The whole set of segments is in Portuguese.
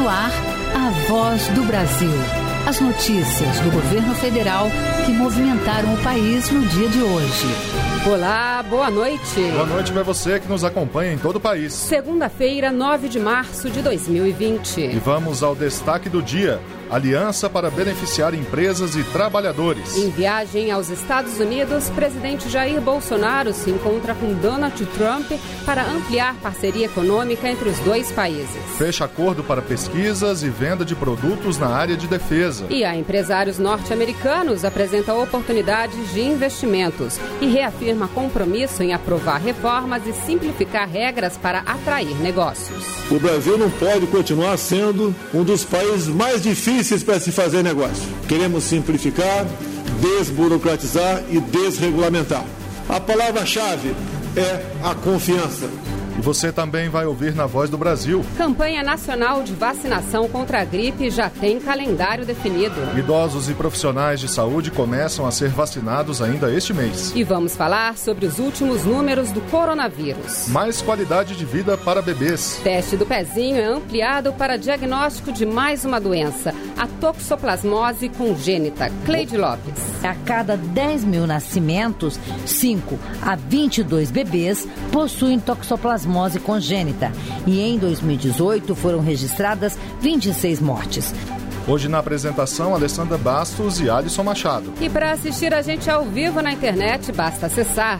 no ar, a Voz do Brasil. As notícias do governo federal que movimentaram o país no dia de hoje. Olá, boa noite. Boa noite para você que nos acompanha em todo o país. Segunda-feira, 9 de março de 2020. E vamos ao destaque do dia. Aliança para beneficiar empresas e trabalhadores. Em viagem aos Estados Unidos, presidente Jair Bolsonaro se encontra com Donald Trump para ampliar parceria econômica entre os dois países. Fecha acordo para pesquisas e venda de produtos na área de defesa. E a empresários norte-americanos apresenta oportunidades de investimentos e reafirma compromisso em aprovar reformas e simplificar regras para atrair negócios. O Brasil não pode continuar sendo um dos países mais difíceis para se fazer negócio. Queremos simplificar, desburocratizar e desregulamentar. A palavra-chave é a confiança. E você também vai ouvir na Voz do Brasil. Campanha Nacional de Vacinação contra a Gripe já tem calendário definido. Idosos e profissionais de saúde começam a ser vacinados ainda este mês. E vamos falar sobre os últimos números do coronavírus. Mais qualidade de vida para bebês. Teste do pezinho é ampliado para diagnóstico de mais uma doença, a toxoplasmose congênita. Cleide Lopes. A cada 10 mil nascimentos, 5 a 22 bebês possuem toxoplasmose congênita. E em 2018 foram registradas 26 mortes. Hoje na apresentação, Alessandra Bastos e Alisson Machado. E para assistir a gente ao vivo na internet, basta acessar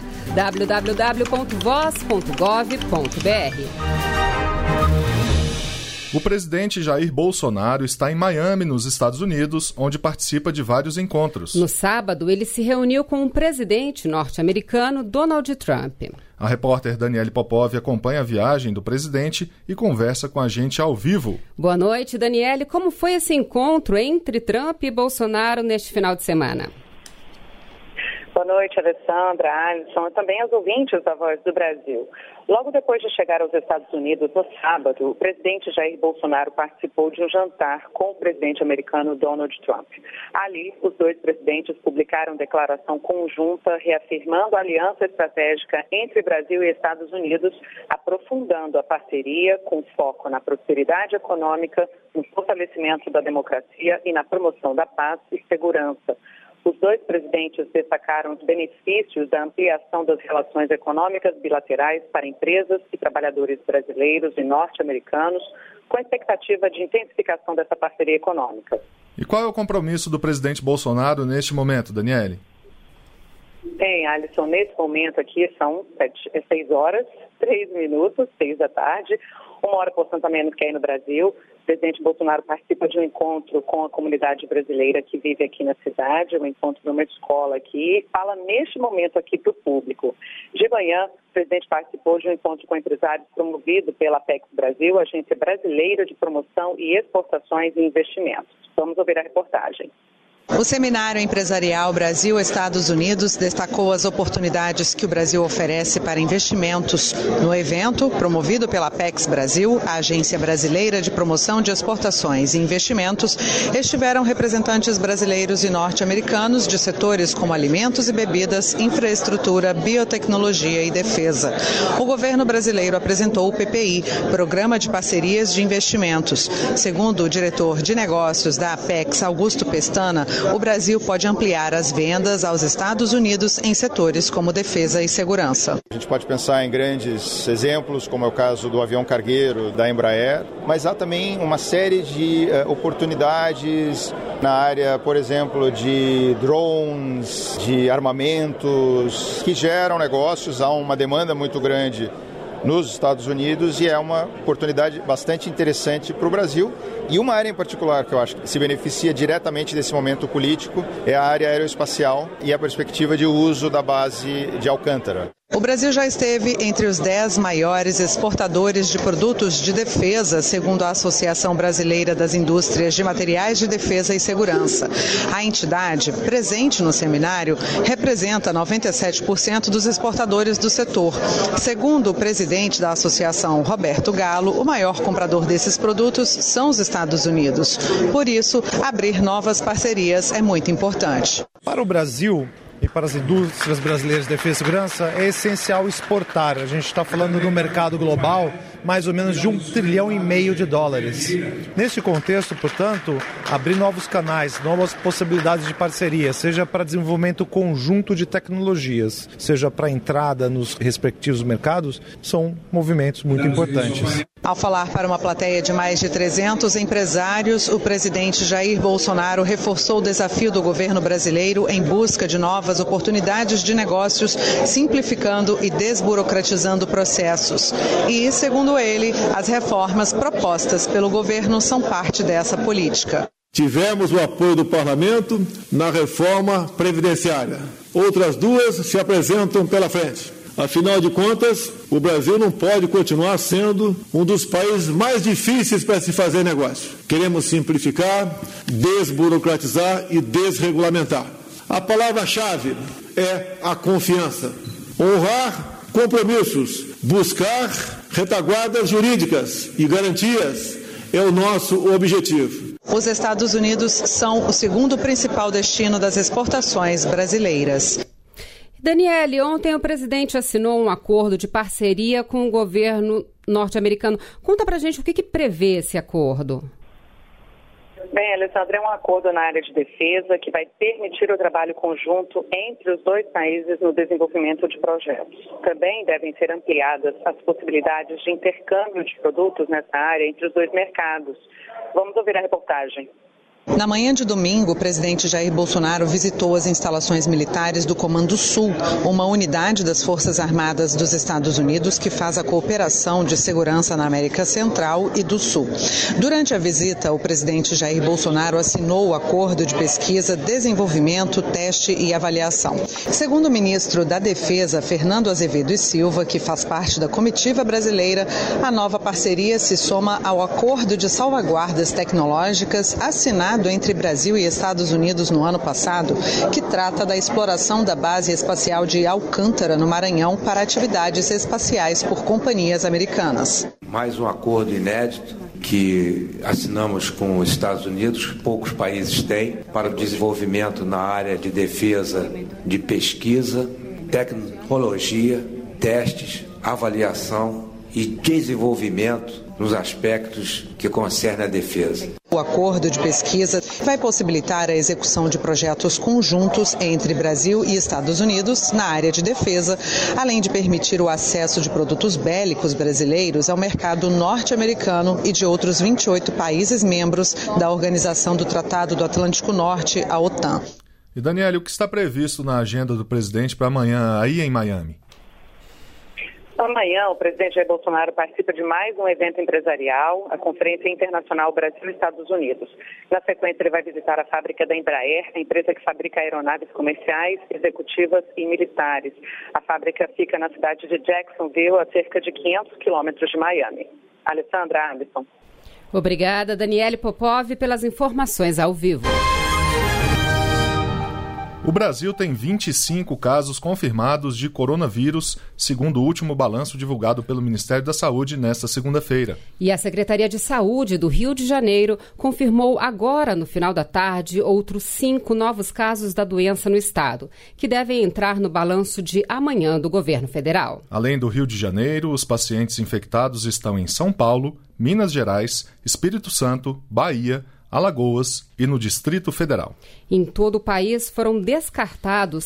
www.voz.gov.br. O presidente Jair Bolsonaro está em Miami, nos Estados Unidos, onde participa de vários encontros. No sábado, ele se reuniu com o presidente norte-americano Donald Trump. A repórter Daniele Popov acompanha a viagem do presidente e conversa com a gente ao vivo. Boa noite, Daniele. Como foi esse encontro entre Trump e Bolsonaro neste final de semana? Boa noite, Alessandra, Alisson e também aos ouvintes da Voz do Brasil. Logo depois de chegar aos Estados Unidos no sábado, o presidente Jair Bolsonaro participou de um jantar com o presidente americano Donald Trump. Ali, os dois presidentes publicaram declaração conjunta reafirmando a aliança estratégica entre Brasil e Estados Unidos, aprofundando a parceria com foco na prosperidade econômica, no fortalecimento da democracia e na promoção da paz e segurança. Os dois presidentes destacaram os benefícios da ampliação das relações econômicas bilaterais para empresas e trabalhadores brasileiros e norte-americanos, com a expectativa de intensificação dessa parceria econômica. E qual é o compromisso do presidente Bolsonaro neste momento, Daniele? Bem, Alisson, nesse momento aqui são 6 horas, 3 minutos, 6 da tarde, 1 hora, portanto, a menos que aí no Brasil. O presidente Bolsonaro participa de um encontro com a comunidade brasileira que vive aqui na cidade, um encontro numa escola aqui, e fala neste momento aqui para o público. De manhã, o presidente participou de um encontro com empresários promovido pela Apex Brasil, Agência Brasileira de Promoção e Exportações e Investimentos. Vamos ouvir a reportagem. O Seminário Empresarial Brasil-Estados Unidos destacou as oportunidades que o Brasil oferece para investimentos. No evento, promovido pela Apex Brasil, a Agência Brasileira de Promoção de Exportações e Investimentos, estiveram representantes brasileiros e norte-americanos de setores como alimentos e bebidas, infraestrutura, biotecnologia e defesa. O governo brasileiro apresentou o PPI, Programa de Parcerias de Investimentos. Segundo o diretor de negócios da Apex, Augusto Pestana, o Brasil pode ampliar as vendas aos Estados Unidos em setores como defesa e segurança. A gente pode pensar em grandes exemplos, como é o caso do avião cargueiro da Embraer, mas há também uma série de oportunidades na área, por exemplo, de drones, de armamentos, que geram negócios, há uma demanda muito grande nos Estados Unidos e é uma oportunidade bastante interessante para o Brasil. E uma área em particular que eu acho que se beneficia diretamente desse momento político é a área aeroespacial e a perspectiva de uso da base de Alcântara. O Brasil já esteve entre os 10 maiores exportadores de produtos de defesa, segundo a Associação Brasileira das Indústrias de Materiais de Defesa e Segurança. A entidade, presente no seminário, representa 97% dos exportadores do setor. Segundo o presidente da associação, Roberto Galo, o maior comprador desses produtos são os Estados Unidos. Por isso, abrir novas parcerias é muito importante. Para o Brasil e para as indústrias brasileiras de defesa e segurança, é essencial exportar. A gente está falando no mercado global mais ou menos de $1,5 trilhão de dólares. Nesse contexto, portanto, abrir novos canais, novas possibilidades de parceria, seja para desenvolvimento conjunto de tecnologias, seja para entrada nos respectivos mercados, são movimentos muito importantes. Ao falar para uma plateia de mais de 300 empresários, o presidente Jair Bolsonaro reforçou o desafio do governo brasileiro em busca de novas oportunidades de negócios, simplificando e desburocratizando processos. E, segundo ele, as reformas propostas pelo governo são parte dessa política. Tivemos o apoio do Parlamento na reforma previdenciária. Outras duas se apresentam pela frente. Afinal de contas, o Brasil não pode continuar sendo um dos países mais difíceis para se fazer negócio. Queremos simplificar, desburocratizar e desregulamentar. A palavra-chave é a confiança. Honrar compromissos, buscar retaguardas jurídicas e garantias é o nosso objetivo. Os Estados Unidos são o segundo principal destino das exportações brasileiras. Daniele, ontem o presidente assinou um acordo de parceria com o governo norte-americano. Conta pra gente o que prevê esse acordo. Bem, Alessandra, é um acordo na área de defesa que vai permitir o trabalho conjunto entre os dois países no desenvolvimento de projetos. Também devem ser ampliadas as possibilidades de intercâmbio de produtos nessa área entre os dois mercados. Vamos ouvir a reportagem. Na manhã de domingo, o presidente Jair Bolsonaro visitou as instalações militares do Comando Sul, uma unidade das Forças Armadas dos Estados Unidos que faz a cooperação de segurança na América Central e do Sul. Durante a visita, o presidente Jair Bolsonaro assinou o acordo de pesquisa, desenvolvimento, teste e avaliação. Segundo o ministro da Defesa, Fernando Azevedo e Silva, que faz parte da comitiva brasileira, a nova parceria se soma ao acordo de salvaguardas tecnológicas assinado entre Brasil e Estados Unidos no ano passado, que trata da exploração da base espacial de Alcântara, no Maranhão, para atividades espaciais por companhias americanas. Mais um acordo inédito que assinamos com os Estados Unidos, poucos países têm, para o desenvolvimento na área de defesa, de pesquisa, tecnologia, testes, avaliação e desenvolvimento nos aspectos que concernem a defesa. O acordo de pesquisa vai possibilitar a execução de projetos conjuntos entre Brasil e Estados Unidos na área de defesa, além de permitir o acesso de produtos bélicos brasileiros ao mercado norte-americano e de outros 28 países membros da Organização do Tratado do Atlântico Norte, a OTAN. E Daniele, o que está previsto na agenda do presidente para amanhã aí em Miami? Amanhã, o presidente Jair Bolsonaro participa de mais um evento empresarial, a Conferência Internacional Brasil-Estados Unidos. Na sequência, ele vai visitar a fábrica da Embraer, a empresa que fabrica aeronaves comerciais, executivas e militares. A fábrica fica na cidade de Jacksonville, a cerca de 500 quilômetros de Miami. Alessandra, Alisson. Obrigada, Daniele Popov, pelas informações ao vivo. O Brasil tem 25 casos confirmados de coronavírus, segundo o último balanço divulgado pelo Ministério da Saúde nesta segunda-feira. E a Secretaria de Saúde do Rio de Janeiro confirmou agora, no final da tarde, outros 5 novos casos da doença no estado, que devem entrar no balanço de amanhã do governo federal. Além do Rio de Janeiro, os pacientes infectados estão em São Paulo, Minas Gerais, Espírito Santo, Bahia, Alagoas e no Distrito Federal. Em todo o país foram descartados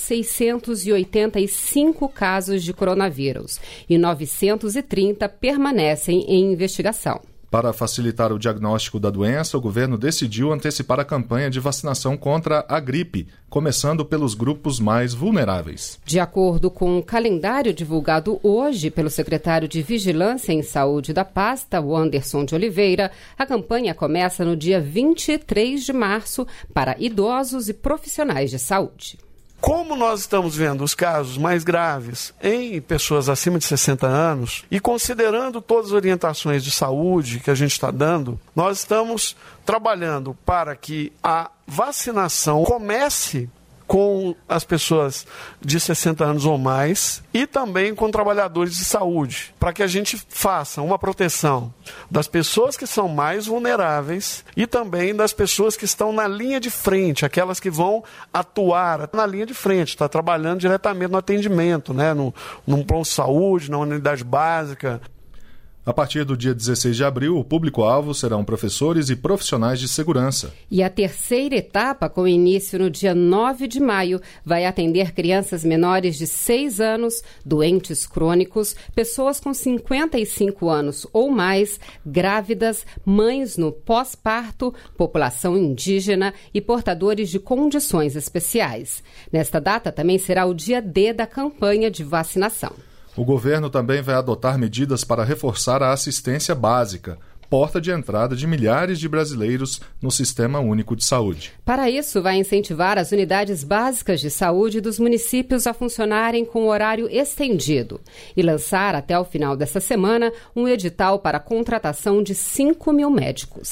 685 casos de coronavírus e 930 permanecem em investigação. Para facilitar o diagnóstico da doença, o governo decidiu antecipar a campanha de vacinação contra a gripe, começando pelos grupos mais vulneráveis. De acordo com o calendário divulgado hoje pelo secretário de Vigilância em Saúde da pasta, Wanderson de Oliveira, a campanha começa no dia 23 de março para idosos e profissionais de saúde. Como nós estamos vendo os casos mais graves em pessoas acima de 60 anos e considerando todas as orientações de saúde que a gente está dando, nós estamos trabalhando para que a vacinação comece com as pessoas de 60 anos ou mais e também com trabalhadores de saúde, para que a gente faça uma proteção das pessoas que são mais vulneráveis e também das pessoas que estão na linha de frente, aquelas que vão atuar na linha de frente, está trabalhando diretamente no atendimento, né, num plano de saúde, na unidade básica. A partir do dia 16 de abril, o público-alvo serão professores e profissionais de segurança. E a terceira etapa, com início no dia 9 de maio, vai atender crianças menores de 6 anos, doentes crônicos, pessoas com 55 anos ou mais, grávidas, mães no pós-parto, população indígena e portadores de condições especiais. Nesta data também será o dia D da campanha de vacinação. O governo também vai adotar medidas para reforçar a assistência básica, porta de entrada de milhares de brasileiros no Sistema Único de Saúde. Para isso, vai incentivar as unidades básicas de saúde dos municípios a funcionarem com horário estendido e lançar até o final dessa semana um edital para a contratação de 5 mil médicos.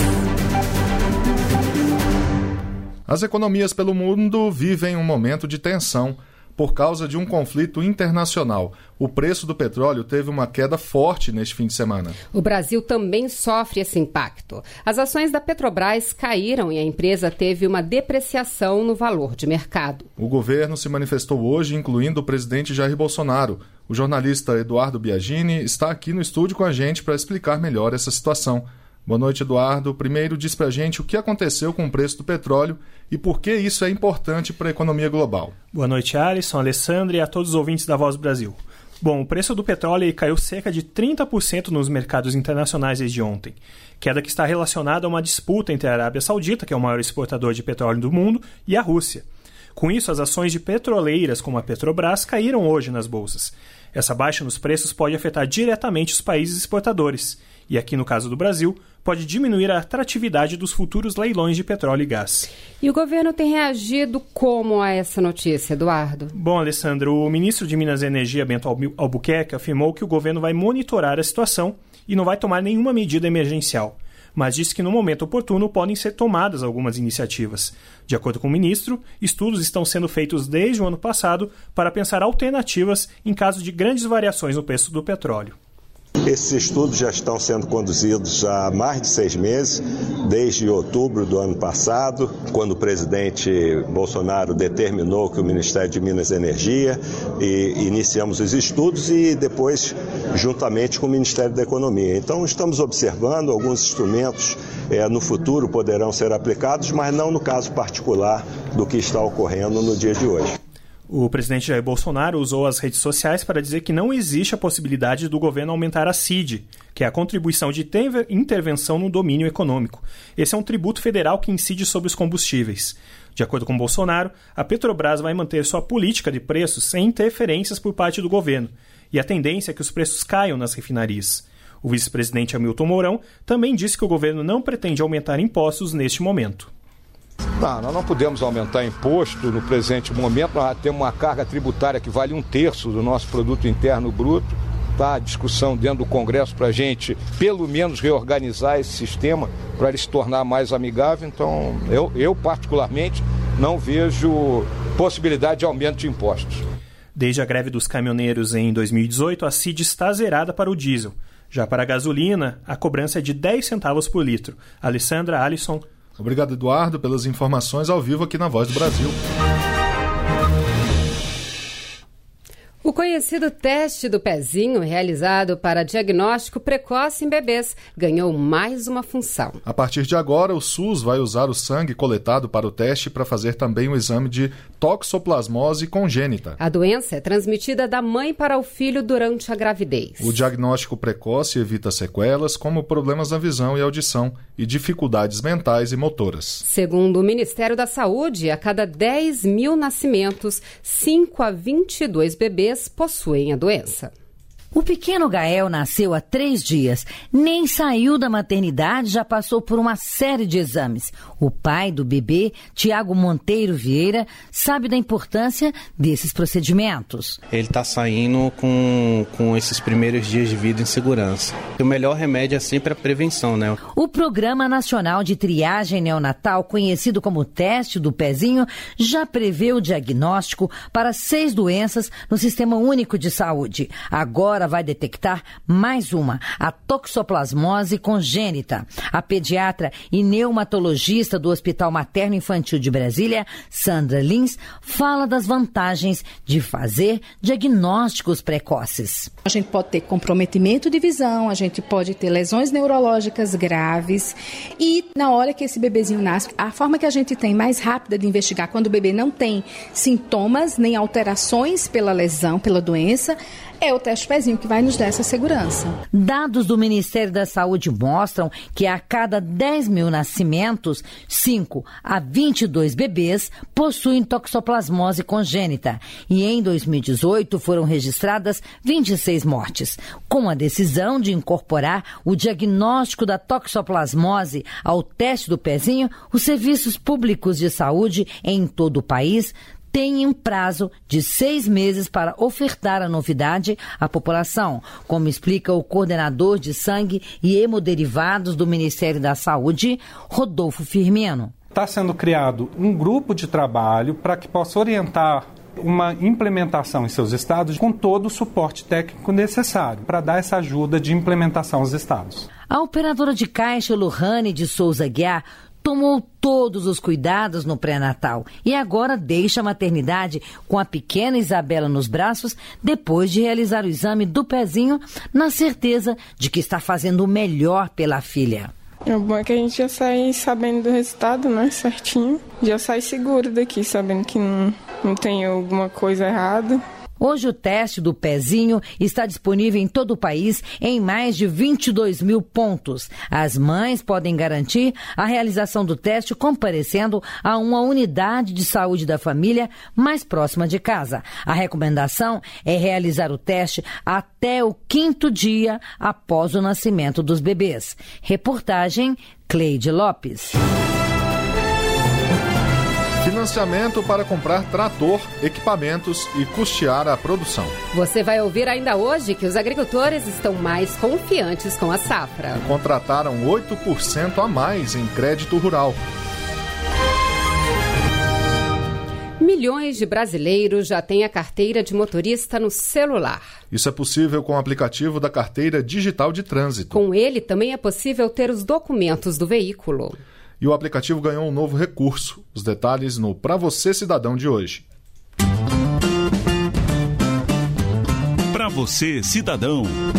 As economias pelo mundo vivem um momento de tensão. Por causa de um conflito internacional, o preço do petróleo teve uma queda forte neste fim de semana. O Brasil também sofre esse impacto. As ações da Petrobras caíram e a empresa teve uma depreciação no valor de mercado. O governo se manifestou hoje, incluindo o presidente Jair Bolsonaro. O jornalista Eduardo Biagini está aqui no estúdio com a gente para explicar melhor essa situação. Boa noite, Eduardo. Primeiro, diz pra gente o que aconteceu com o preço do petróleo e por que isso é importante para a economia global. Boa noite, Alisson, Alessandra e a todos os ouvintes da Voz do Brasil. Bom, o preço do petróleo caiu cerca de 30% nos mercados internacionais desde ontem. Queda que está relacionada a uma disputa entre a Arábia Saudita, que é o maior exportador de petróleo do mundo, e a Rússia. Com isso, as ações de petroleiras como a Petrobras caíram hoje nas bolsas. Essa baixa nos preços pode afetar diretamente os países exportadores. E aqui no caso do Brasil, pode diminuir a atratividade dos futuros leilões de petróleo e gás. E o governo tem reagido como a essa notícia, Eduardo? Bom, Alessandro, o ministro de Minas e Energia, Bento Albuquerque, afirmou que o governo vai monitorar a situação e não vai tomar nenhuma medida emergencial, mas disse que no momento oportuno podem ser tomadas algumas iniciativas. De acordo com o ministro, estudos estão sendo feitos desde o ano passado para pensar alternativas em caso de grandes variações no preço do petróleo. Esses estudos já estão sendo conduzidos há mais de 6 meses, desde outubro do ano passado, quando o presidente Bolsonaro determinou que o Ministério de Minas e Energia, e iniciamos os estudos e depois juntamente com o Ministério da Economia. Então estamos observando alguns instrumentos no futuro poderão ser aplicados, mas não no caso particular do que está ocorrendo no dia de hoje. O presidente Jair Bolsonaro usou as redes sociais para dizer que não existe a possibilidade do governo aumentar a CID, que é a contribuição de intervenção no domínio econômico. Esse é um tributo federal que incide sobre os combustíveis. De acordo com Bolsonaro, a Petrobras vai manter sua política de preços sem interferências por parte do governo, e a tendência é que os preços caiam nas refinarias. O vice-presidente Hamilton Mourão também disse que o governo não pretende aumentar impostos neste momento. Não, nós não podemos aumentar imposto no presente momento. Nós temos uma carga tributária que vale 1/3 do nosso produto interno bruto. Está a discussão dentro do Congresso para a gente, pelo menos, reorganizar esse sistema para ele se tornar mais amigável. Então, eu particularmente, não vejo possibilidade de aumento de impostos. Desde a greve dos caminhoneiros em 2018, a CID está zerada para o diesel. Já para a gasolina, a cobrança é de 10 centavos por litro. Alessandra, Alisson. Obrigado, Eduardo, pelas informações ao vivo aqui na Voz do Brasil. O conhecido teste do pezinho, realizado para diagnóstico precoce em bebês, ganhou mais uma função. A partir de agora, o SUS vai usar o sangue coletado para o teste para fazer também o exame de toxoplasmose congênita. A doença é transmitida da mãe para o filho durante a gravidez. O diagnóstico precoce evita sequelas como problemas na visão e audição e dificuldades mentais e motoras. Segundo o Ministério da Saúde, a cada 10 mil nascimentos, 5 a 22 bebês possuem a doença. O pequeno Gael nasceu há 3 dias, nem saiu da maternidade, já passou por uma série de exames. O pai do bebê, Tiago Monteiro Vieira, sabe da importância desses procedimentos. Ele está saindo com esses primeiros dias de vida em segurança. O melhor remédio é sempre a prevenção, né? O Programa Nacional de Triagem Neonatal, conhecido como Teste do Pezinho, já prevê o diagnóstico para 6 doenças no Sistema Único de Saúde. Agora, agora vai detectar mais uma, a toxoplasmose congênita. A pediatra e neonatologista do Hospital Materno Infantil de Brasília, Sandra Lins, fala das vantagens de fazer diagnósticos precoces. A gente pode ter comprometimento de visão, a gente pode ter lesões neurológicas graves e na hora que esse bebezinho nasce, a forma que a gente tem mais rápida de investigar quando o bebê não tem sintomas nem alterações pela lesão, pela doença, é o teste pezinho que vai nos dar essa segurança. Dados do Ministério da Saúde mostram que a cada 10 mil nascimentos, 5 a 22 bebês possuem toxoplasmose congênita e em 2018 foram registradas 26 mortes. Com a decisão de incorporar o diagnóstico da toxoplasmose ao teste do pezinho, os serviços públicos de saúde em todo o país tem um prazo de 6 meses para ofertar a novidade à população, como explica o coordenador de sangue e hemoderivados do Ministério da Saúde, Rodolfo Firmino. Está sendo criado um grupo de trabalho para que possa orientar uma implementação em seus estados com todo o suporte técnico necessário para dar essa ajuda de implementação aos estados. A operadora de caixa Lohane de Souza Guiar tomou todos os cuidados no pré-natal e agora deixa a maternidade com a pequena Isabela nos braços depois de realizar o exame do pezinho na certeza de que está fazendo o melhor pela filha. O bom é que a gente já sai sabendo do resultado, né, certinho. Já sai seguro daqui, sabendo que não tem alguma coisa errada. Hoje o teste do pezinho está disponível em todo o país em mais de 22 mil pontos. As mães podem garantir a realização do teste comparecendo a uma unidade de saúde da família mais próxima de casa. A recomendação é realizar o teste até o 5º dia após o nascimento dos bebês. Reportagem Cleide Lopes. Financiamento para comprar trator, equipamentos e custear a produção. Você vai ouvir ainda hoje que os agricultores estão mais confiantes com a safra. Contrataram 8% a mais em crédito rural. Milhões de brasileiros já têm a carteira de motorista no celular. Isso é possível com o aplicativo da Carteira Digital de Trânsito. Com ele também é possível ter os documentos do veículo. E o aplicativo ganhou um novo recurso. Os detalhes no Pra Você Cidadão de hoje. Pra Você Cidadão.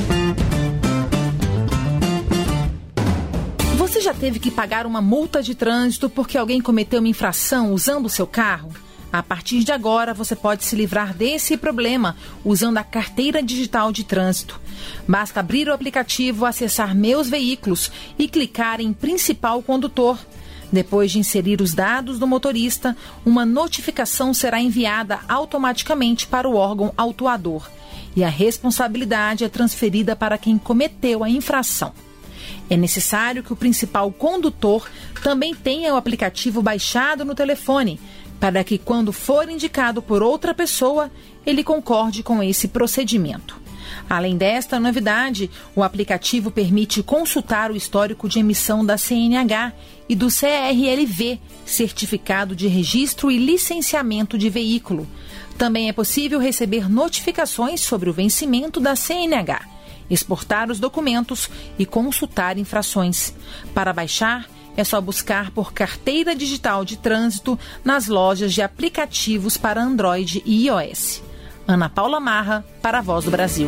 Você já teve que pagar uma multa de trânsito porque alguém cometeu uma infração usando o seu carro? A partir de agora, você pode se livrar desse problema usando a Carteira Digital de Trânsito. Basta abrir o aplicativo, acessar Meus Veículos e clicar em Principal Condutor. Depois de inserir os dados do motorista, uma notificação será enviada automaticamente para o órgão autuador e a responsabilidade é transferida para quem cometeu a infração. É necessário que o principal condutor também tenha o aplicativo baixado no telefone, para que, quando for indicado por outra pessoa, ele concorde com esse procedimento. Além desta novidade, o aplicativo permite consultar o histórico de emissão da CNH e do CRLV, Certificado de Registro e Licenciamento de Veículo. Também é possível receber notificações sobre o vencimento da CNH, exportar os documentos e consultar infrações. Para baixar, é só buscar por Carteira Digital de Trânsito nas lojas de aplicativos para Android e iOS. Ana Paula Marra, para a Voz do Brasil.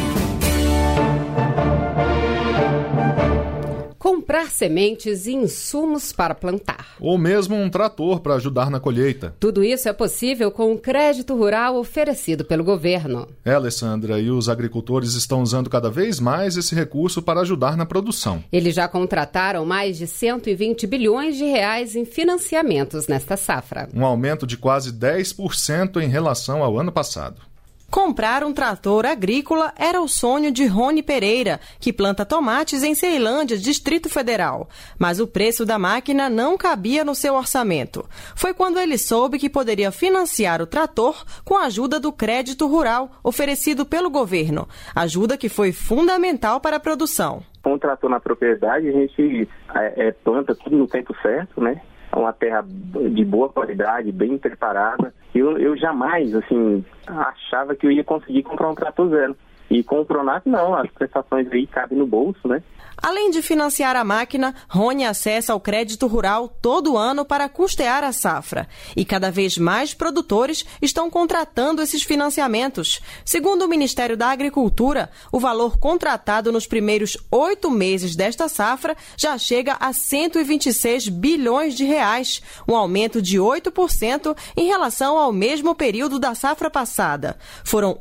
Comprar sementes e insumos para plantar. Ou mesmo um trator para ajudar na colheita. Tudo isso é possível com o crédito rural oferecido pelo governo. Alessandra, e os agricultores estão usando cada vez mais esse recurso para ajudar na produção. Eles já contrataram mais de 120 bilhões de reais em financiamentos nesta safra. Um aumento de quase 10% em relação ao ano passado. Comprar um trator agrícola era o sonho de Rony Pereira, que planta tomates em Ceilândia, Distrito Federal. Mas o preço da máquina não cabia no seu orçamento. Foi quando ele soube que poderia financiar o trator com a ajuda do crédito rural oferecido pelo governo. Ajuda que foi fundamental para a produção. Com o trator na propriedade, a gente planta tudo no tempo certo, né? É uma terra de boa qualidade, bem preparada. Eu jamais, achava que eu ia conseguir comprar um trator zero. E com o Pronaf, não, as prestações aí cabem no bolso, né? Além de financiar a máquina, Rony acessa o crédito rural todo ano para custear a safra. E cada vez mais produtores estão contratando esses financiamentos. Segundo o Ministério da Agricultura, o valor contratado nos primeiros 8 meses desta safra já chega a 126 bilhões de reais, um aumento de 8% em relação ao mesmo período da safra passada. Foram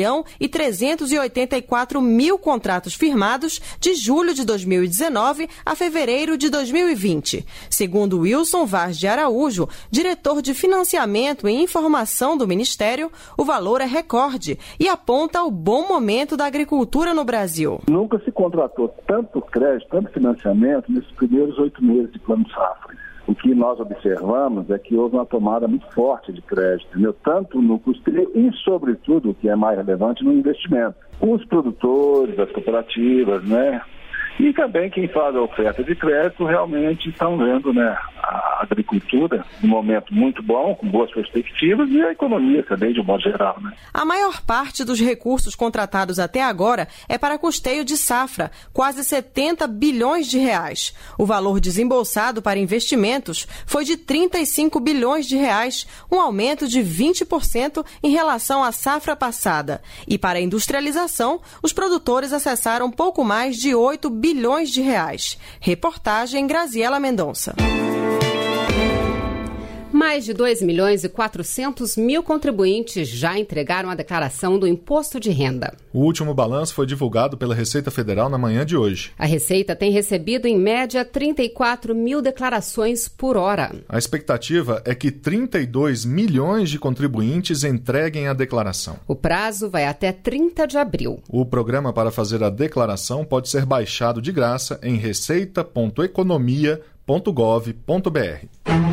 1.384.000 contratos firmados de julho de 2019 a fevereiro de 2020. Segundo Wilson Vaz de Araújo, diretor de financiamento e informação do Ministério, o valor é recorde e aponta o bom momento da agricultura no Brasil. Nunca se contratou tanto crédito, tanto financiamento nesses primeiros 8 meses de plano safra. O que nós observamos é que houve uma tomada muito forte de crédito, entendeu? Tanto no custeio e, sobretudo, o que é mais relevante, no investimento. Os produtores, as cooperativas, né? E também quem faz a oferta de crédito realmente estão vendo, né, a agricultura num momento muito bom, com boas perspectivas, e a economia também, de um modo geral, né? A maior parte dos recursos contratados até agora é para custeio de safra, quase 70 bilhões de reais. O valor desembolsado para investimentos foi de 35 bilhões de reais, um aumento de 20% em relação à safra passada. E para a industrialização, os produtores acessaram pouco mais de 8 bilhões de reais. Reportagem Graziela Mendonça. Mais de 2.400.000 contribuintes já entregaram a declaração do Imposto de Renda. O último balanço foi divulgado pela Receita Federal na manhã de hoje. A Receita tem recebido, em média, 34.000 declarações por hora. A expectativa é que 32 milhões de contribuintes entreguem a declaração. O prazo vai até 30 de abril. O programa para fazer a declaração pode ser baixado de graça em receita.economia.gov.br.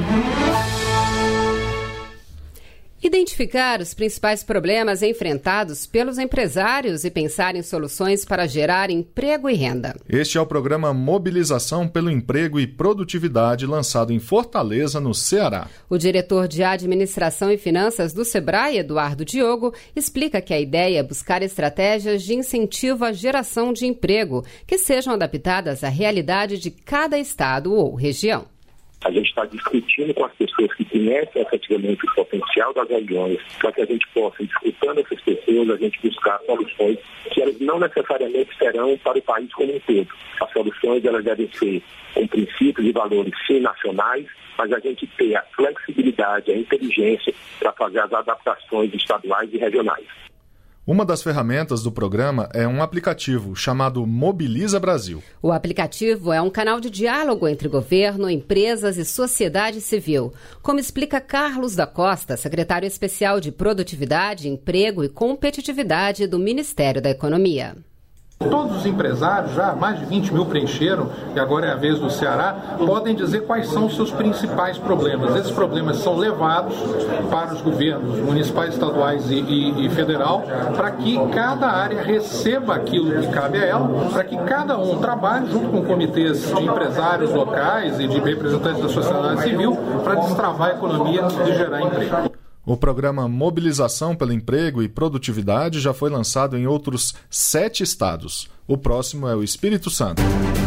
Identificar os principais problemas enfrentados pelos empresários e pensar em soluções para gerar emprego e renda. Este é o programa Mobilização pelo Emprego e Produtividade, lançado em Fortaleza, no Ceará. O diretor de Administração e Finanças do Sebrae, Eduardo Diogo, explica que a ideia é buscar estratégias de incentivo à geração de emprego que sejam adaptadas à realidade de cada estado ou região. A gente está discutindo com as pessoas que conhecem efetivamente o potencial das regiões, para que a gente possa, escutando essas pessoas, a gente buscar soluções que elas não necessariamente serão para o país como um todo. As soluções elas devem ser com princípios e valores sim nacionais, mas a gente ter a flexibilidade, a inteligência para fazer as adaptações estaduais e regionais. Uma das ferramentas do programa é um aplicativo chamado Mobiliza Brasil. O aplicativo é um canal de diálogo entre governo, empresas e sociedade civil, como explica Carlos da Costa, secretário especial de Produtividade, Emprego e Competitividade do Ministério da Economia. Todos os empresários, já mais de 20 mil preencheram, e agora é a vez do Ceará, podem dizer quais são os seus principais problemas. Esses problemas são levados para os governos municipais, estaduais e federal, para que cada área receba aquilo que cabe a ela, para que cada um trabalhe junto com comitês de empresários locais e de representantes da sociedade civil para destravar a economia e gerar emprego. O programa Mobilização pelo Emprego e Produtividade já foi lançado em outros 7 estados. O próximo é o Espírito Santo.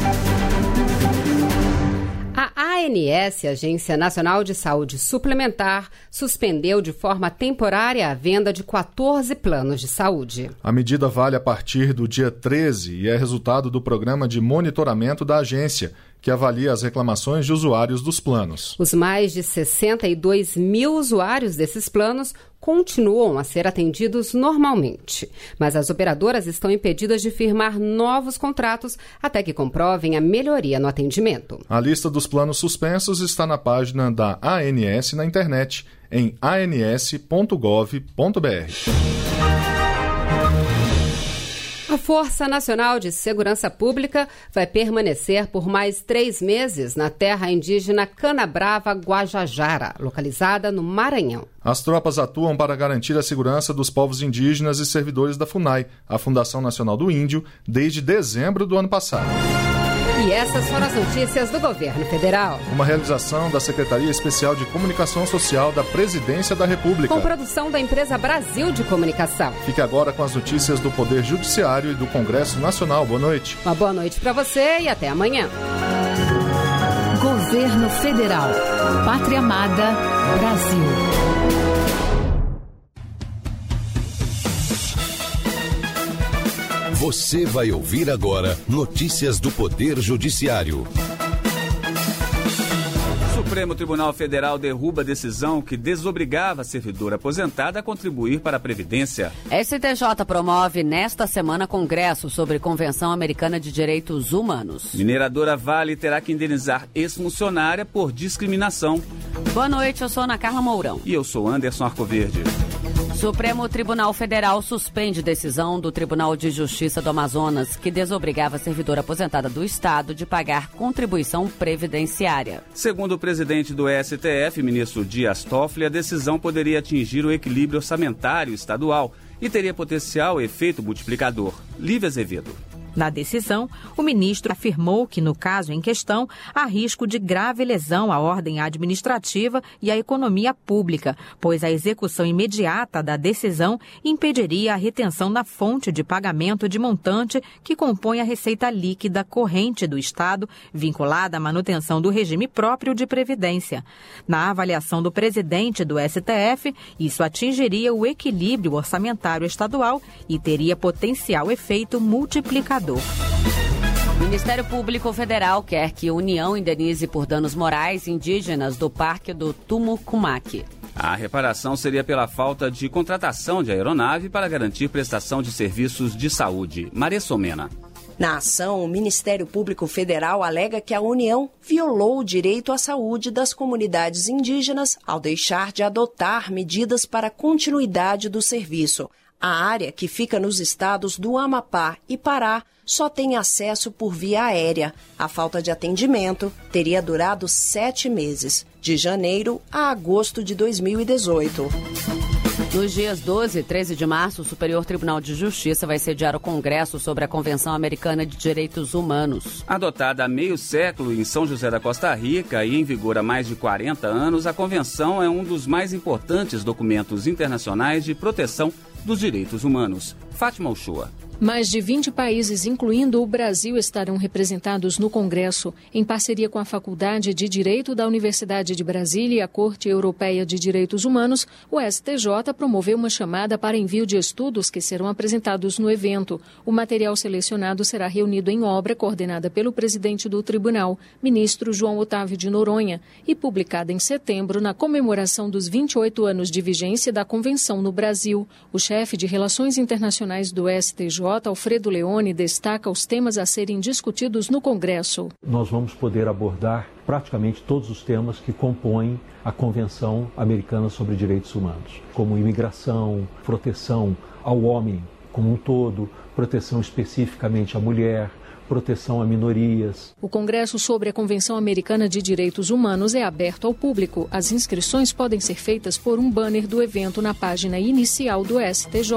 A ANS, Agência Nacional de Saúde Suplementar, suspendeu de forma temporária a venda de 14 planos de saúde. A medida vale a partir do dia 13 e é resultado do programa de monitoramento da agência, que avalia as reclamações de usuários dos planos. Os mais de 62 mil usuários desses planos continuam a ser atendidos normalmente, mas as operadoras estão impedidas de firmar novos contratos até que comprovem a melhoria no atendimento. A lista dos planos suspensos está na página da ANS na internet, em ans.gov.br. A Força Nacional de Segurança Pública vai permanecer por mais 3 meses na terra indígena Canabrava Guajajara, localizada no Maranhão. As tropas atuam para garantir a segurança dos povos indígenas e servidores da FUNAI, a Fundação Nacional do Índio, desde dezembro do ano passado. E essas foram as notícias do governo federal. Uma realização da Secretaria Especial de Comunicação Social da Presidência da República. Com produção da empresa Brasil de Comunicação. Fique agora com as notícias do Poder Judiciário e do Congresso Nacional. Boa noite. Uma boa noite para você e até amanhã. Governo Federal. Pátria Amada, Brasil. Você vai ouvir agora notícias do Poder Judiciário. O Supremo Tribunal Federal derruba a decisão que desobrigava a servidora aposentada a contribuir para a Previdência. STJ promove nesta semana congresso sobre Convenção Americana de Direitos Humanos. Mineradora Vale terá que indenizar ex-funcionária por discriminação. Boa noite, eu sou Ana Carla Mourão. E eu sou Anderson Arcoverde. Supremo Tribunal Federal suspende decisão do Tribunal de Justiça do Amazonas que desobrigava a servidora aposentada do Estado de pagar contribuição previdenciária. Segundo o presidente do STF, ministro Dias Toffoli, a decisão poderia atingir o equilíbrio orçamentário estadual e teria potencial efeito multiplicador. Lívia Azevedo. Na decisão, o ministro afirmou que, no caso em questão, há risco de grave lesão à ordem administrativa e à economia pública, pois a execução imediata da decisão impediria a retenção na fonte de pagamento de montante que compõe a receita líquida corrente do Estado, vinculada à manutenção do regime próprio de previdência. Na avaliação do presidente do STF, isso atingiria o equilíbrio orçamentário estadual e teria potencial efeito multiplicador. O Ministério Público Federal quer que a União indenize por danos morais indígenas do Parque do Tumucumaque. A reparação seria pela falta de contratação de aeronave para garantir prestação de serviços de saúde. Maria Somena. Na ação, o Ministério Público Federal alega que a União violou o direito à saúde das comunidades indígenas ao deixar de adotar medidas para a continuidade do serviço. A área, que fica nos estados do Amapá e Pará, só tem acesso por via aérea. A falta de atendimento teria durado 7 meses, de janeiro a agosto de 2018. Nos dias 12 e 13 de março, o Superior Tribunal de Justiça vai sediar o Congresso sobre a Convenção Americana de Direitos Humanos. Adotada há meio século em São José da Costa Rica e em vigor há mais de 40 anos, a Convenção é um dos mais importantes documentos internacionais de proteção dos direitos humanos. Fátima Uchoa. Mais de 20 países, incluindo o Brasil, estarão representados no Congresso, em parceria com a Faculdade de Direito da Universidade de Brasília e a Corte Europeia de Direitos Humanos. O STJ promoveu uma chamada para envio de estudos que serão apresentados no evento. O material selecionado será reunido em obra coordenada pelo presidente do tribunal, ministro João Otávio de Noronha, e publicada em setembro na comemoração dos 28 anos de vigência da Convenção no Brasil. O chefe de Relações Internacionais do STJ, Alfredo Leone, destaca os temas a serem discutidos no Congresso. Nós vamos poder abordar praticamente todos os temas que compõem a Convenção Americana sobre Direitos Humanos, como imigração, proteção ao homem como um todo, proteção especificamente à mulher, proteção a minorias. O Congresso sobre a Convenção Americana de Direitos Humanos é aberto ao público. As inscrições podem ser feitas por um banner do evento na página inicial do STJ.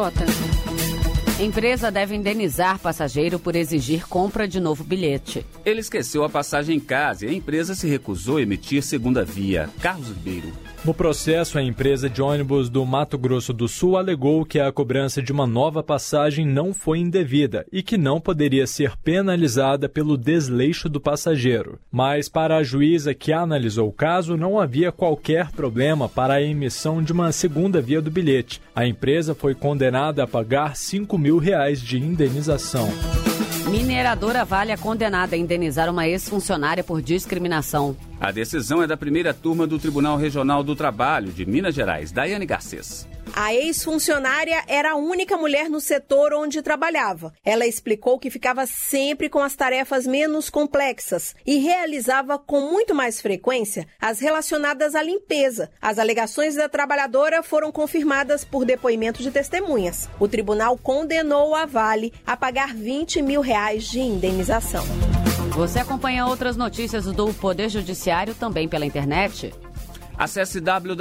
Empresa deve indenizar passageiro por exigir compra de novo bilhete. Ele esqueceu a passagem em casa e a empresa se recusou a emitir segunda via. Carlos Ribeiro. No processo, a empresa de ônibus do Mato Grosso do Sul alegou que a cobrança de uma nova passagem não foi indevida e que não poderia ser penalizada pelo desleixo do passageiro. Mas, para a juíza que analisou o caso, não havia qualquer problema para a emissão de uma segunda via do bilhete. A empresa foi condenada a pagar R$5 mil de indenização. Mineradora Vale é condenada a indenizar uma ex-funcionária por discriminação. A decisão é da primeira turma do Tribunal Regional do Trabalho de Minas Gerais. Daiane Garcês. A ex-funcionária era a única mulher no setor onde trabalhava. Ela explicou que ficava sempre com as tarefas menos complexas e realizava com muito mais frequência as relacionadas à limpeza. As alegações da trabalhadora foram confirmadas por depoimentos de testemunhas. O tribunal condenou a Vale a pagar R$20 mil de indenização. Você acompanha outras notícias do Poder Judiciário também pela internet? Acesse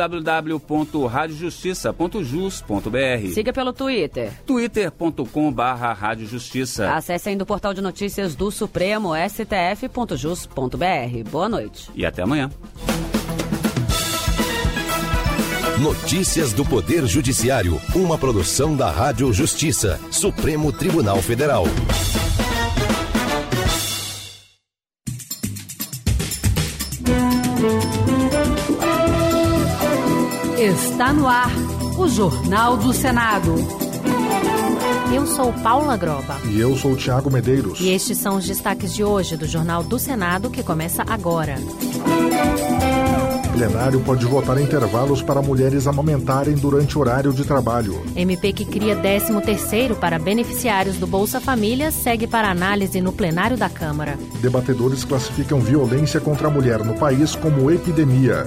www.radiojustiça.jus.br. Siga pelo Twitter. twitter.com/radiojustiça. Acesse ainda o portal de notícias do Supremo, stf.jus.br. Boa noite. E até amanhã. Notícias do Poder Judiciário, uma produção da Rádio Justiça, Supremo Tribunal Federal. Está no ar o Jornal do Senado. Eu sou Paula Groba. E eu sou Tiago Medeiros. E estes são os destaques de hoje do Jornal do Senado, que começa agora. O plenário pode votar intervalos para mulheres amamentarem durante o horário de trabalho. MP que cria 13º para beneficiários do Bolsa Família segue para análise no plenário da Câmara. Debatedores classificam violência contra a mulher no país como epidemia.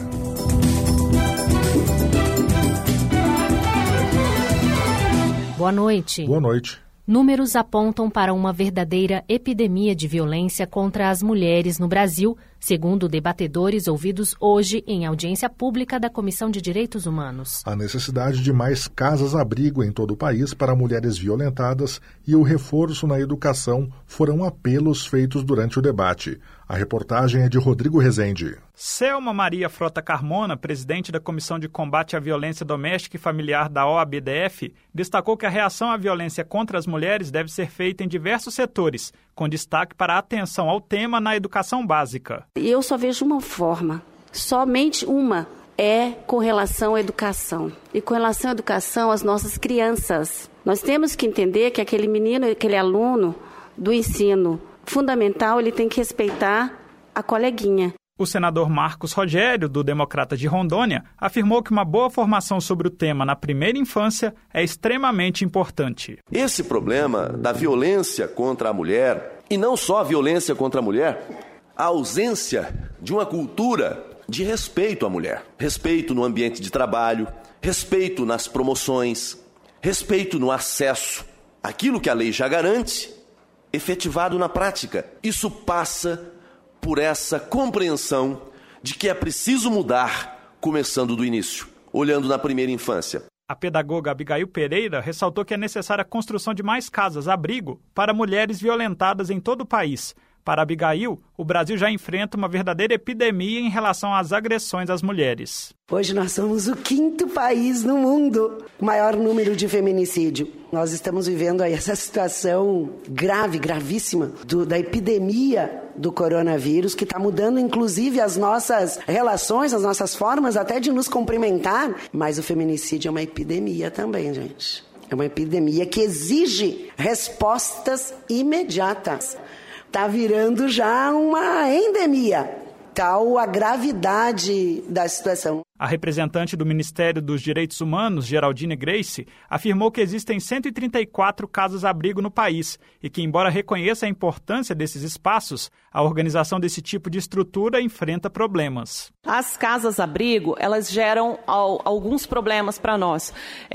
Boa noite. Boa noite. Números apontam para uma verdadeira epidemia de violência contra as mulheres no Brasil, segundo debatedores ouvidos hoje em audiência pública da Comissão de Direitos Humanos. A necessidade de mais casas-abrigo em todo o país para mulheres violentadas e o reforço na educação foram apelos feitos durante o debate. A reportagem é de Rodrigo Rezende. Selma Maria Frota Carmona, presidente da Comissão de Combate à Violência Doméstica e Familiar da OABDF, destacou que a reação à violência contra as mulheres deve ser feita em diversos setores, com destaque para a atenção ao tema na educação básica. Eu só vejo uma forma, somente uma, é com relação à educação. E com relação à educação, às nossas crianças. Nós temos que entender que aquele menino, aquele aluno do ensino fundamental, ele tem que respeitar a coleguinha. O senador Marcos Rogério, do Democrata de Rondônia, afirmou que uma boa formação sobre o tema na primeira infância é extremamente importante. Esse problema da violência contra a mulher, e não só a violência contra a mulher, a ausência de uma cultura de respeito à mulher. Respeito no ambiente de trabalho, respeito nas promoções, respeito no acesso. Aquilo que a lei já garante, efetivado na prática. Isso passa por essa compreensão de que é preciso mudar, começando do início, olhando na primeira infância. A pedagoga Abigail Pereira ressaltou que é necessária a construção de mais casas-abrigo para mulheres violentadas em todo o país. Para Abigail, o Brasil já enfrenta uma verdadeira epidemia em relação às agressões às mulheres. Hoje nós somos o 5º país no mundo com maior número de feminicídio. Nós estamos vivendo aí essa situação grave, gravíssima, da epidemia do coronavírus, que está mudando inclusive as nossas relações, as nossas formas até de nos cumprimentar. Mas o feminicídio é uma epidemia também, gente. É uma epidemia que exige respostas imediatas. Está virando já uma endemia, tal a gravidade da situação. A representante do Ministério dos Direitos Humanos, Geraldine Grace, afirmou que existem 134 casas-abrigo no país e que, embora reconheça a importância desses espaços, a organização desse tipo de estrutura enfrenta problemas. As casas-abrigo, elas geram alguns problemas para nós,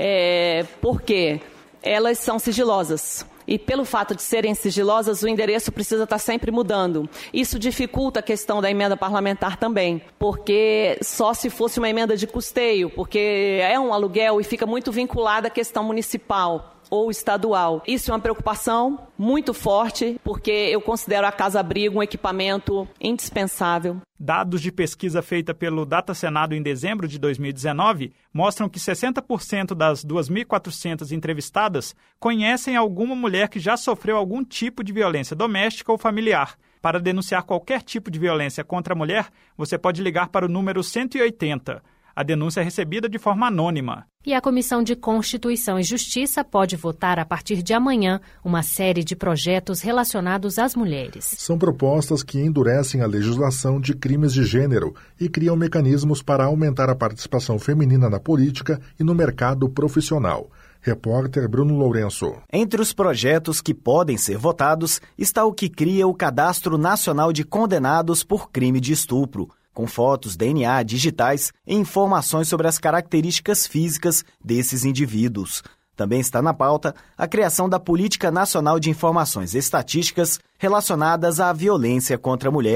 porque elas são sigilosas. E pelo fato de serem sigilosas, o endereço precisa estar sempre mudando. Isso dificulta a questão da emenda parlamentar também, porque só se fosse uma emenda de custeio, porque é um aluguel e fica muito vinculada à questão municipal ou estadual. Isso é uma preocupação muito forte, porque eu considero a casa-abrigo um equipamento indispensável. Dados de pesquisa feita pelo Data Senado em dezembro de 2019 mostram que 60% das 2.400 entrevistadas conhecem alguma mulher que já sofreu algum tipo de violência doméstica ou familiar. Para denunciar qualquer tipo de violência contra a mulher, você pode ligar para o número 180. A denúncia é recebida de forma anônima. E a Comissão de Constituição e Justiça pode votar a partir de amanhã uma série de projetos relacionados às mulheres. São propostas que endurecem a legislação de crimes de gênero e criam mecanismos para aumentar a participação feminina na política e no mercado profissional. Repórter Bruno Lourenço. Entre os projetos que podem ser votados está o que cria o Cadastro Nacional de Condenados por Crime de Estupro, com fotos, DNA, digitais e informações sobre as características físicas desses indivíduos. Também está na pauta a criação da Política Nacional de Informações Estatísticas relacionadas à violência contra a mulher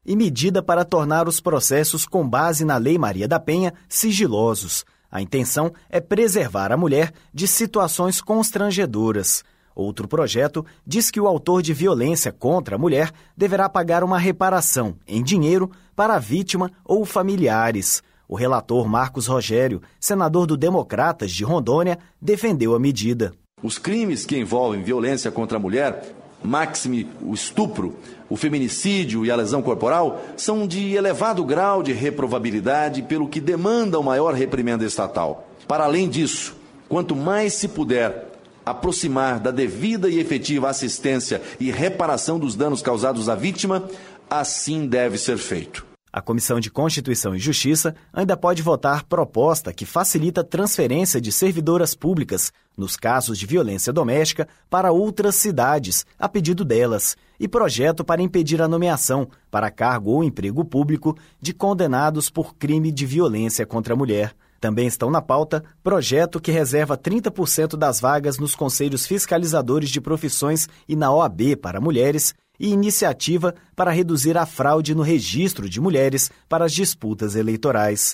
e medida para tornar os processos com base na Lei Maria da Penha sigilosos. A intenção é preservar a mulher de situações constrangedoras. Outro projeto diz que o autor de violência contra a mulher deverá pagar uma reparação em dinheiro para a vítima ou familiares. O relator Marcos Rogério, senador do Democratas de Rondônia, defendeu a medida. Os crimes que envolvem violência contra a mulher, máxime o estupro, o feminicídio e a lesão corporal, são de elevado grau de reprovabilidade, pelo que demandam maior reprimenda estatal. Para além disso, quanto mais se puder aproximar da devida e efetiva assistência e reparação dos danos causados à vítima, assim deve ser feito. A Comissão de Constituição e Justiça ainda pode votar proposta que facilita a transferência de servidoras públicas, nos casos de violência doméstica, para outras cidades, a pedido delas, e projeto para impedir a nomeação para cargo ou emprego público de condenados por crime de violência contra a mulher. Também estão na pauta projeto que reserva 30% das vagas nos conselhos fiscalizadores de profissões e na OAB para mulheres e iniciativa para reduzir a fraude no registro de mulheres para as disputas eleitorais.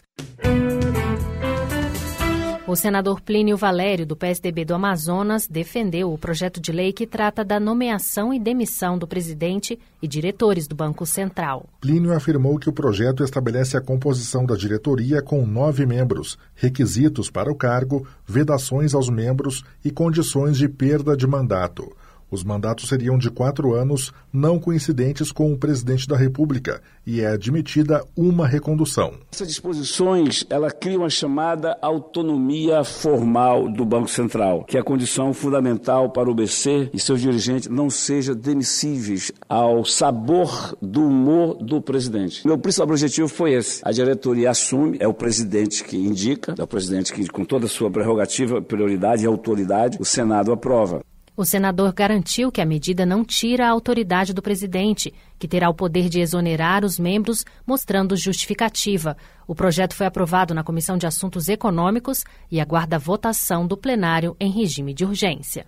O senador Plínio Valério, do PSDB do Amazonas, defendeu o projeto de lei que trata da nomeação e demissão do presidente e diretores do Banco Central. Plínio afirmou que o projeto estabelece a composição da diretoria com 9 membros, requisitos para o cargo, vedações aos membros e condições de perda de mandato. Os mandatos seriam de 4 anos, não coincidentes com o presidente da República, e é admitida uma recondução. Essas disposições, ela criam a chamada autonomia formal do Banco Central, que é a condição fundamental para o BC e seus dirigentes não sejam demissíveis ao sabor do humor do presidente. Meu principal objetivo foi esse. A diretoria assume, é o presidente que indica, é o presidente que, com toda a sua prerrogativa, prioridade e autoridade, o Senado aprova. O senador garantiu que a medida não tira a autoridade do presidente, que terá o poder de exonerar os membros, mostrando justificativa. O projeto foi aprovado na Comissão de Assuntos Econômicos e aguarda a votação do plenário em regime de urgência.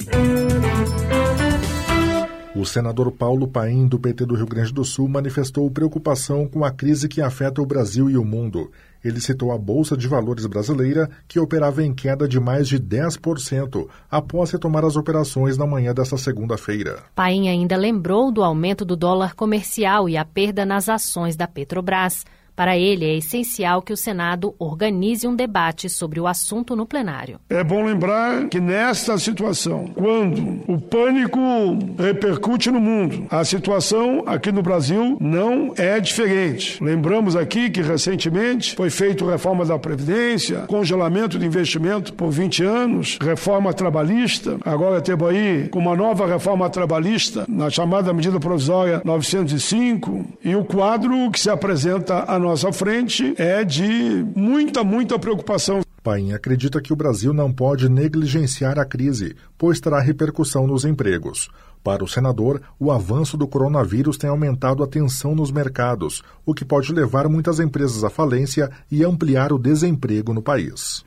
O senador Paulo Paim, do PT do Rio Grande do Sul, manifestou preocupação com a crise que afeta o Brasil e o mundo. Ele citou a Bolsa de Valores brasileira, que operava em queda de mais de 10% após retomar as operações na manhã desta segunda-feira. Paim ainda lembrou do aumento do dólar comercial e a perda nas ações da Petrobras. Para ele, é essencial que o Senado organize um debate sobre o assunto no plenário. É bom lembrar que nesta situação, quando o pânico repercute no mundo, a situação aqui no Brasil não é diferente. Lembramos aqui que recentemente foi feita a reforma da Previdência, congelamento de investimento por 20 anos, reforma trabalhista. Agora temos aí uma nova reforma trabalhista, na chamada medida provisória 905, e o quadro que se apresenta a nossa frente é de muita preocupação. Paim acredita que o Brasil não pode negligenciar a crise, pois terá repercussão nos empregos. Para o senador, o avanço do coronavírus tem aumentado a tensão nos mercados, o que pode levar muitas empresas à falência e ampliar o desemprego no país.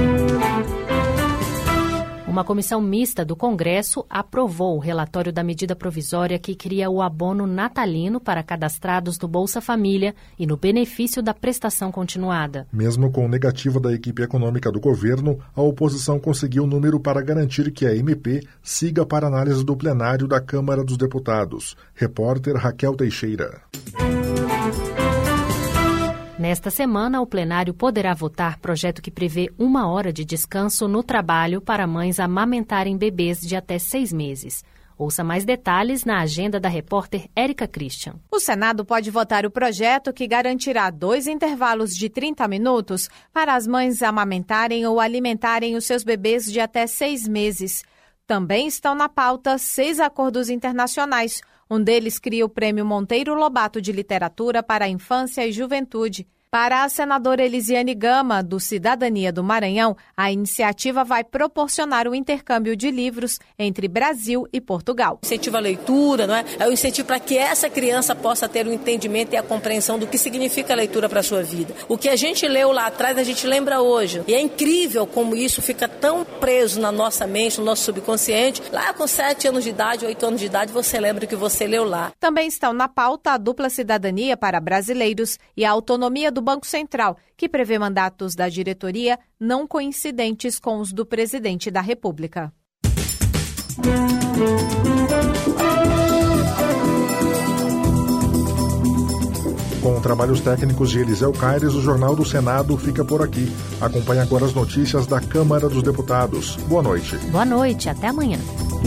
Uma comissão mista do Congresso aprovou o relatório da medida provisória que cria o abono natalino para cadastrados do Bolsa Família e no benefício da prestação continuada. Mesmo com negativa da equipe econômica do governo, a oposição conseguiu um número para garantir que a MP siga para análise do plenário da Câmara dos Deputados. Repórter Raquel Teixeira. Nesta semana, o plenário poderá votar projeto que prevê 1 hora de descanso no trabalho para mães amamentarem bebês de até 6 meses. Ouça mais detalhes na agenda da repórter Érica Christian. O Senado pode votar o projeto que garantirá 2 intervalos de 30 minutos para as mães amamentarem ou alimentarem os seus bebês de até 6 meses. Também estão na pauta 6 acordos internacionais. Um deles cria o Prêmio Monteiro Lobato de Literatura para a Infância e Juventude. Para a senadora Elisiane Gama, do Cidadania do Maranhão, a iniciativa vai proporcionar o intercâmbio de livros entre Brasil e Portugal. Incentivo à leitura, não é? É um incentivo para que essa criança possa ter o entendimento e a compreensão do que significa a leitura para a sua vida. O que a gente leu lá atrás, a gente lembra hoje. E é incrível como isso fica tão preso na nossa mente, no nosso subconsciente. Lá com 7 anos de idade, 8 anos de idade, você lembra o que você leu lá. Também estão na pauta a dupla cidadania para brasileiros e a autonomia do Banco Central, que prevê mandatos da diretoria não coincidentes com os do presidente da República. Com trabalhos técnicos de Eliseu Caires, o Jornal do Senado fica por aqui. Acompanhe agora as notícias da Câmara dos Deputados. Boa noite. Boa noite, até amanhã.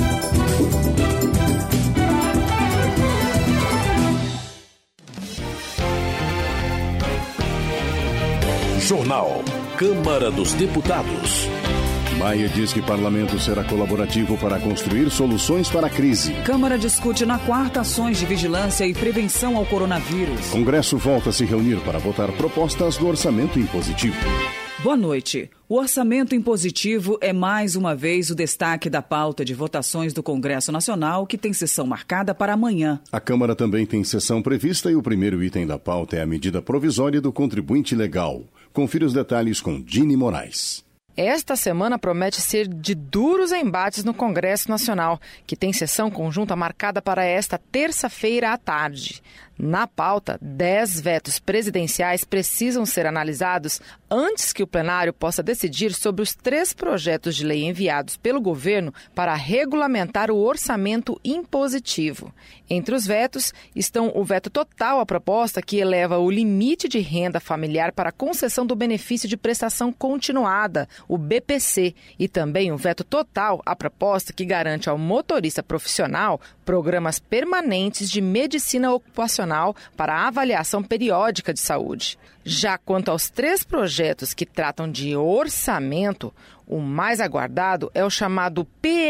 Jornal Câmara dos Deputados. Maia diz que parlamento será colaborativo para construir soluções para a crise. Câmara discute na quarta ações de vigilância e prevenção ao coronavírus. Congresso volta a se reunir para votar propostas do orçamento impositivo. Boa noite. O orçamento impositivo é mais uma vez o destaque da pauta de votações do Congresso Nacional, que tem sessão marcada para amanhã. A Câmara também tem sessão prevista e o primeiro item da pauta é a medida provisória do contribuinte legal. Confira os detalhes com Dini Moraes. Esta semana promete ser de duros embates no Congresso Nacional, que tem sessão conjunta marcada para esta terça-feira à tarde. Na pauta, 10 vetos presidenciais precisam ser analisados antes que o plenário possa decidir sobre os 3 projetos de lei enviados pelo governo para regulamentar o orçamento impositivo. Entre os vetos estão o veto total à proposta que eleva o limite de renda familiar para a concessão do benefício de prestação continuada, o BPC, e também o veto total à proposta que garante ao motorista profissional programas permanentes de medicina ocupacional para avaliação periódica de saúde. Já quanto aos 3 projetos que tratam de orçamento, o mais aguardado é o chamado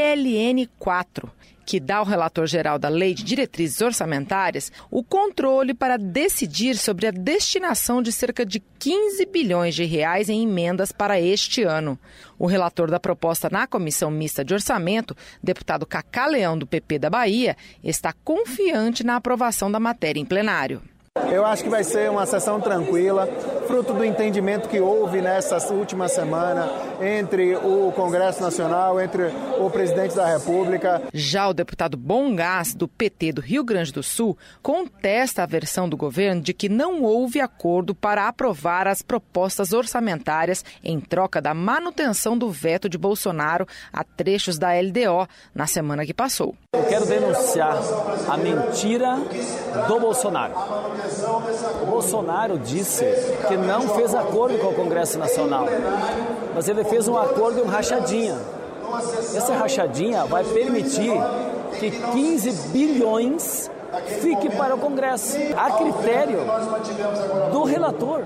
PLN 4, que dá ao relator-geral da Lei de Diretrizes Orçamentárias o controle para decidir sobre a destinação de cerca de 15 bilhões de reais em emendas para este ano. O relator da proposta na Comissão Mista de Orçamento, deputado Cacá Leão, do PP da Bahia, está confiante na aprovação da matéria em plenário. Eu acho que vai ser uma sessão tranquila, fruto do entendimento que houve nessa última semana entre o Congresso Nacional, entre o presidente da República. Já o deputado Bongás, do PT do Rio Grande do Sul, contesta a versão do governo de que não houve acordo para aprovar as propostas orçamentárias em troca da manutenção do veto de Bolsonaro a trechos da LDO na semana que passou. Eu quero denunciar a mentira do Bolsonaro. O Bolsonaro disse que não fez acordo com o Congresso Nacional, mas ele fez um acordo e uma rachadinha. Essa rachadinha vai permitir que 15 bilhões fique para o Congresso, a critério do relator.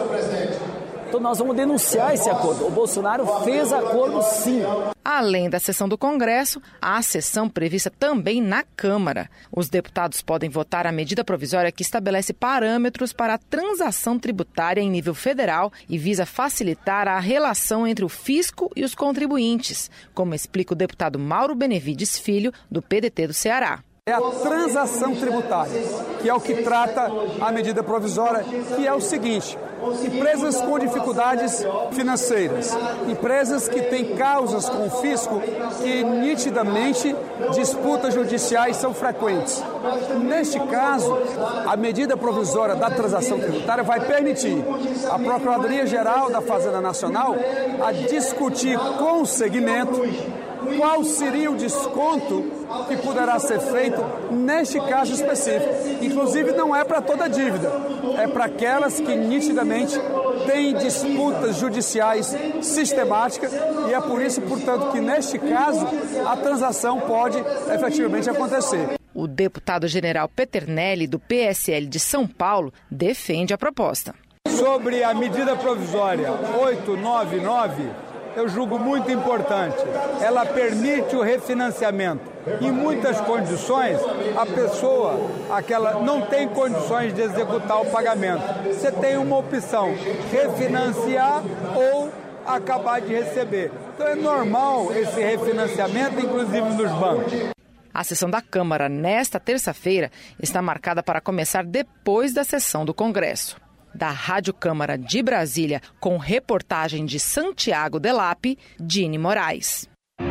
Então nós vamos denunciar esse acordo. O Bolsonaro fez acordo sim. Além da sessão do Congresso, há a sessão prevista também na Câmara. Os deputados podem votar a medida provisória que estabelece parâmetros para a transação tributária em nível federal e visa facilitar a relação entre o fisco e os contribuintes, como explica o deputado Mauro Benevides Filho, do PDT do Ceará. É a transação tributária, que é o que trata a medida provisória, que é o seguinte: empresas com dificuldades financeiras, empresas que têm causas com o fisco que nitidamente disputas judiciais são frequentes. Neste caso, a medida provisória da transação tributária vai permitir à Procuradoria-Geral da Fazenda Nacional a discutir com o segmento qual seria o desconto que poderá ser feito neste caso específico. Inclusive, não é para toda dívida, é para aquelas que nitidamente têm disputas judiciais sistemáticas e é por isso, portanto, que neste caso a transação pode efetivamente acontecer. O deputado general Peternelli, do PSL de São Paulo, defende a proposta. Sobre a medida provisória 899, eu julgo muito importante. Ela permite o refinanciamento Em muitas condições, a pessoa, não tem condições de executar o pagamento. Você tem uma opção, refinanciar ou acabar de receber. Então é normal esse refinanciamento, inclusive nos bancos. A sessão da Câmara nesta terça-feira está marcada para começar depois da sessão do Congresso. Da Rádio Câmara de Brasília, com reportagem de Santiago Delap, Dini Moraes.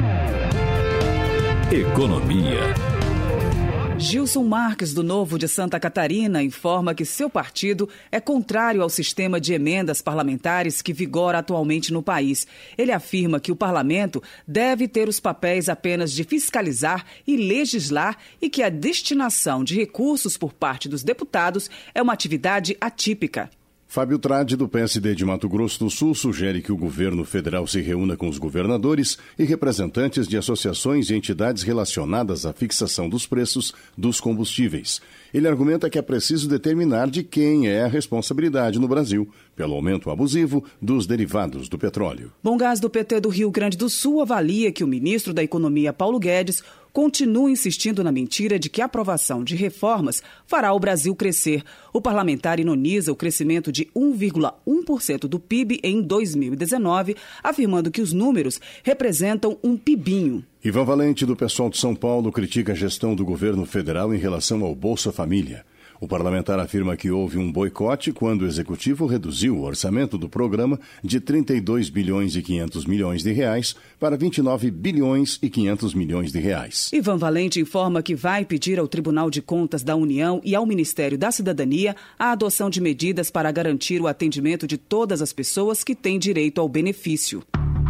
Economia. Gilson Marques, do Novo de Santa Catarina, informa que seu partido é contrário ao sistema de emendas parlamentares que vigora atualmente no país. Ele afirma que o parlamento deve ter os papéis apenas de fiscalizar e legislar e que a destinação de recursos por parte dos deputados é uma atividade atípica. Fábio Trade, do PSD de Mato Grosso do Sul, sugere que o governo federal se reúna com os governadores e representantes de associações e entidades relacionadas à fixação dos preços dos combustíveis. Ele argumenta que é preciso determinar de quem é a responsabilidade no Brasil pelo aumento abusivo dos derivados do petróleo. Bom Gás do PT do Rio Grande do Sul avalia que o ministro da Economia, Paulo Guedes, continua insistindo na mentira de que a aprovação de reformas fará o Brasil crescer. O parlamentar ironiza o crescimento de 1,1% do PIB em 2019, afirmando que os números representam um pibinho. Ivan Valente, do PSOL de São Paulo, critica a gestão do governo federal em relação ao Bolsa Família. O parlamentar afirma que houve um boicote quando o executivo reduziu o orçamento do programa de 32 bilhões e 500 milhões de reais para 29 bilhões e 500 milhões de reais. Ivan Valente informa que vai pedir ao Tribunal de Contas da União e ao Ministério da Cidadania a adoção de medidas para garantir o atendimento de todas as pessoas que têm direito ao benefício.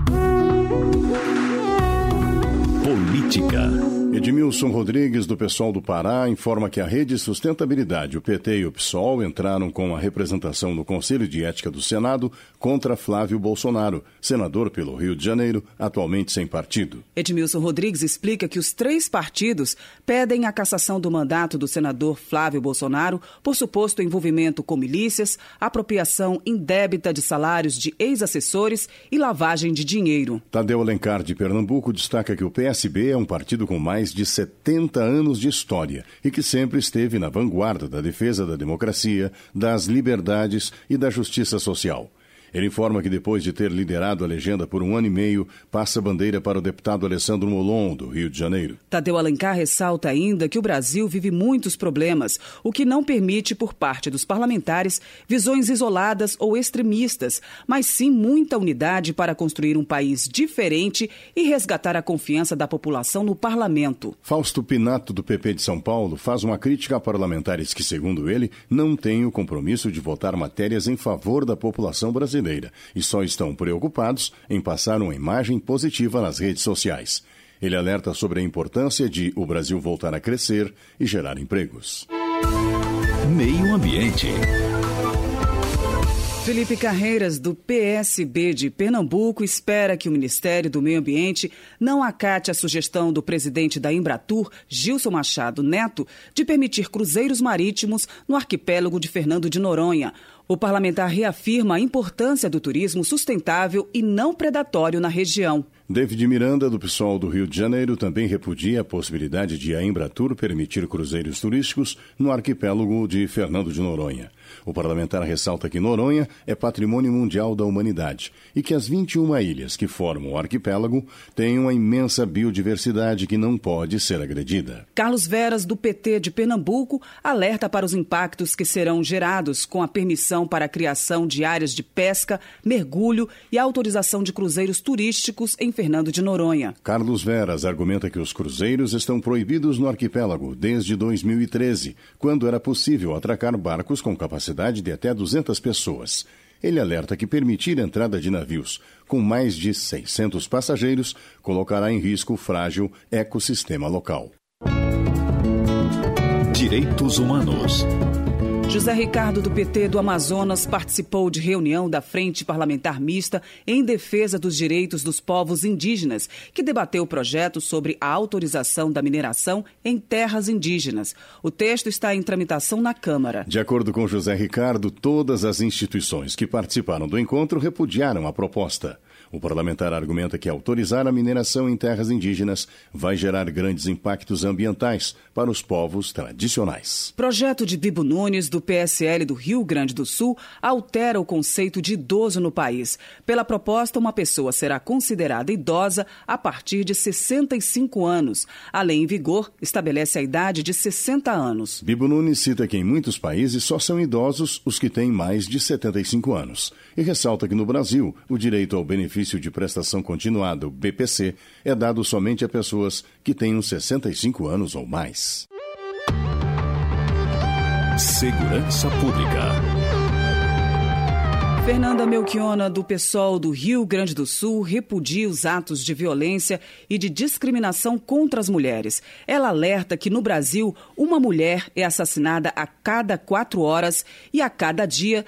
Política. Edmilson Rodrigues, do PSOL do Pará, informa que a Rede Sustentabilidade, o PT e o PSOL entraram com a representação no Conselho de Ética do Senado contra Flávio Bolsonaro, senador pelo Rio de Janeiro, atualmente sem partido. Edmilson Rodrigues explica que os 3 partidos pedem a cassação do mandato do senador Flávio Bolsonaro por suposto envolvimento com milícias, apropriação indébita de salários de ex-assessores e lavagem de dinheiro. Tadeu Alencar, de Pernambuco, destaca que o PSB é um partido com mais de 70 anos de história e que sempre esteve na vanguarda da defesa da democracia, das liberdades e da justiça social. Ele informa que depois de ter liderado a legenda por 1 ano e meio, passa a bandeira para o deputado Alessandro Molon, do Rio de Janeiro. Tadeu Alencar ressalta ainda que o Brasil vive muitos problemas, o que não permite, por parte dos parlamentares, visões isoladas ou extremistas, mas sim muita unidade para construir um país diferente e resgatar a confiança da população no parlamento. Fausto Pinato, do PP de São Paulo, faz uma crítica a parlamentares que, segundo ele, não têm o compromisso de votar matérias em favor da população brasileira e só estão preocupados em passar uma imagem positiva nas redes sociais. Ele alerta sobre a importância de o Brasil voltar a crescer e gerar empregos. Meio Ambiente. Felipe Carreiras, do PSB de Pernambuco, espera que o Ministério do Meio Ambiente não acate a sugestão do presidente da Embratur, Gilson Machado Neto, de permitir cruzeiros marítimos no arquipélago de Fernando de Noronha. O parlamentar reafirma a importância do turismo sustentável e não predatório na região. David Miranda, do PSOL do Rio de Janeiro, também repudia a possibilidade de a Embratur permitir cruzeiros turísticos no arquipélago de Fernando de Noronha. O parlamentar ressalta que Noronha é patrimônio mundial da humanidade e que as 21 ilhas que formam o arquipélago têm uma imensa biodiversidade que não pode ser agredida. Carlos Veras, do PT de Pernambuco, alerta para os impactos que serão gerados com a permissão para a criação de áreas de pesca, mergulho e autorização de cruzeiros turísticos em Fernando de Noronha. Carlos Veras argumenta que os cruzeiros estão proibidos no arquipélago desde 2013, quando era possível atracar barcos com capacidade de até 200 pessoas. Ele alerta que permitir a entrada de navios com mais de 600 passageiros colocará em risco o frágil ecossistema local. Direitos Humanos. José Ricardo, do PT do Amazonas, participou de reunião da Frente Parlamentar Mista em defesa dos direitos dos povos indígenas, que debateu o projeto sobre a autorização da mineração em terras indígenas. O texto está em tramitação na Câmara. De acordo com José Ricardo, todas as instituições que participaram do encontro repudiaram a proposta. O parlamentar argumenta que autorizar a mineração em terras indígenas vai gerar grandes impactos ambientais para os povos tradicionais. Projeto de Bibo Nunes, do PSL do Rio Grande do Sul, altera o conceito de idoso no país. Pela proposta, uma pessoa será considerada idosa a partir de 65 anos. A lei em vigor estabelece a idade de 60 anos. Bibo Nunes cita que em muitos países só são idosos os que têm mais de 75 anos. E ressalta que no Brasil, o direito ao benefício de prestação continuada, o BPC, é dado somente a pessoas que tenham 65 anos ou mais. Segurança Pública. Fernanda Melchiona, do PSOL do Rio Grande do Sul, repudia os atos de violência e de discriminação contra as mulheres. Ela alerta que no Brasil, uma mulher é assassinada a cada 4 horas e a cada dia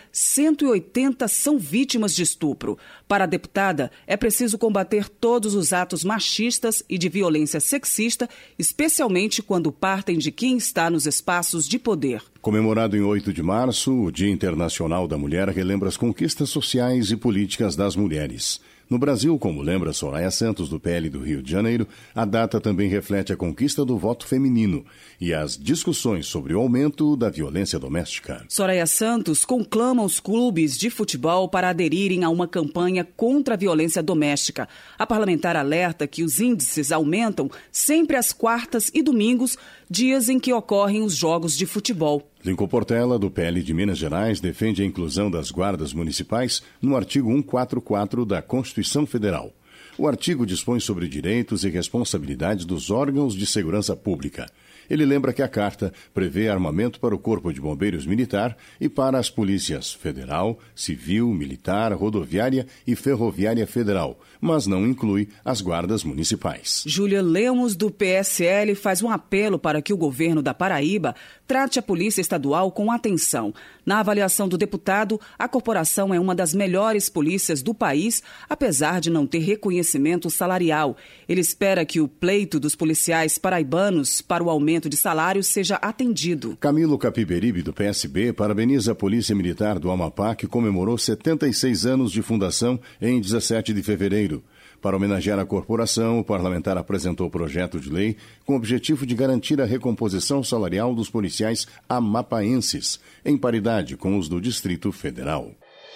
180 são vítimas de estupro. Para a deputada, é preciso combater todos os atos machistas e de violência sexista, especialmente quando partem de quem está nos espaços de poder. Comemorado em 8 de março, o Dia Internacional da Mulher relembra as conquistas sociais e políticas das mulheres. No Brasil, como lembra Soraya Santos, do PL do Rio de Janeiro, a data também reflete a conquista do voto feminino e as discussões sobre o aumento da violência doméstica. Soraya Santos conclama os clubes de futebol para aderirem a uma campanha contra a violência doméstica. A parlamentar alerta que os índices aumentam sempre às quartas e domingos, dias em que ocorrem os jogos de futebol. Lincoln Portela, do PL de Minas Gerais, defende a inclusão das guardas municipais no artigo 144 da Constituição Federal. O artigo dispõe sobre direitos e responsabilidades dos órgãos de segurança pública. Ele lembra que a Carta prevê armamento para o Corpo de Bombeiros Militar e para as polícias Federal, Civil, Militar, Rodoviária e Ferroviária Federal, mas não inclui as guardas municipais. Júlia Lemos, do PSL, faz um apelo para que o governo da Paraíba trate a Polícia Estadual com atenção. Na avaliação do deputado, a corporação é uma das melhores polícias do país, apesar de não ter reconhecimento salarial. Ele espera que o pleito dos policiais paraibanos para o aumento de salário seja atendido. Camilo Capiberibe, do PSB, parabeniza a Polícia Militar do Amapá, que comemorou 76 anos de fundação em 17 de fevereiro. Para homenagear a corporação, o parlamentar apresentou o projeto de lei com o objetivo de garantir a recomposição salarial dos policiais amapaenses, em paridade com os do Distrito Federal.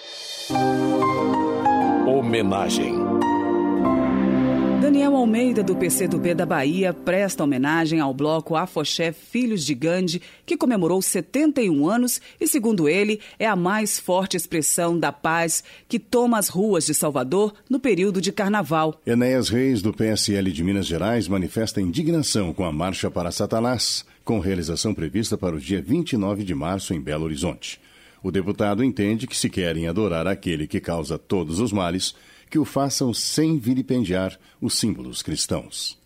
Homenagem. Daniel Almeida, do PCdoB da Bahia, presta homenagem ao bloco Afoxé Filhos de Gandhi, que comemorou 71 anos e, segundo ele, é a mais forte expressão da paz que toma as ruas de Salvador no período de carnaval. Enéas Reis, do PSL de Minas Gerais, manifesta indignação com a Marcha para Satanás, com realização prevista para o dia 29 de março em Belo Horizonte. O deputado entende que, se querem adorar aquele que causa todos os males, que o façam sem vilipendiar os símbolos cristãos.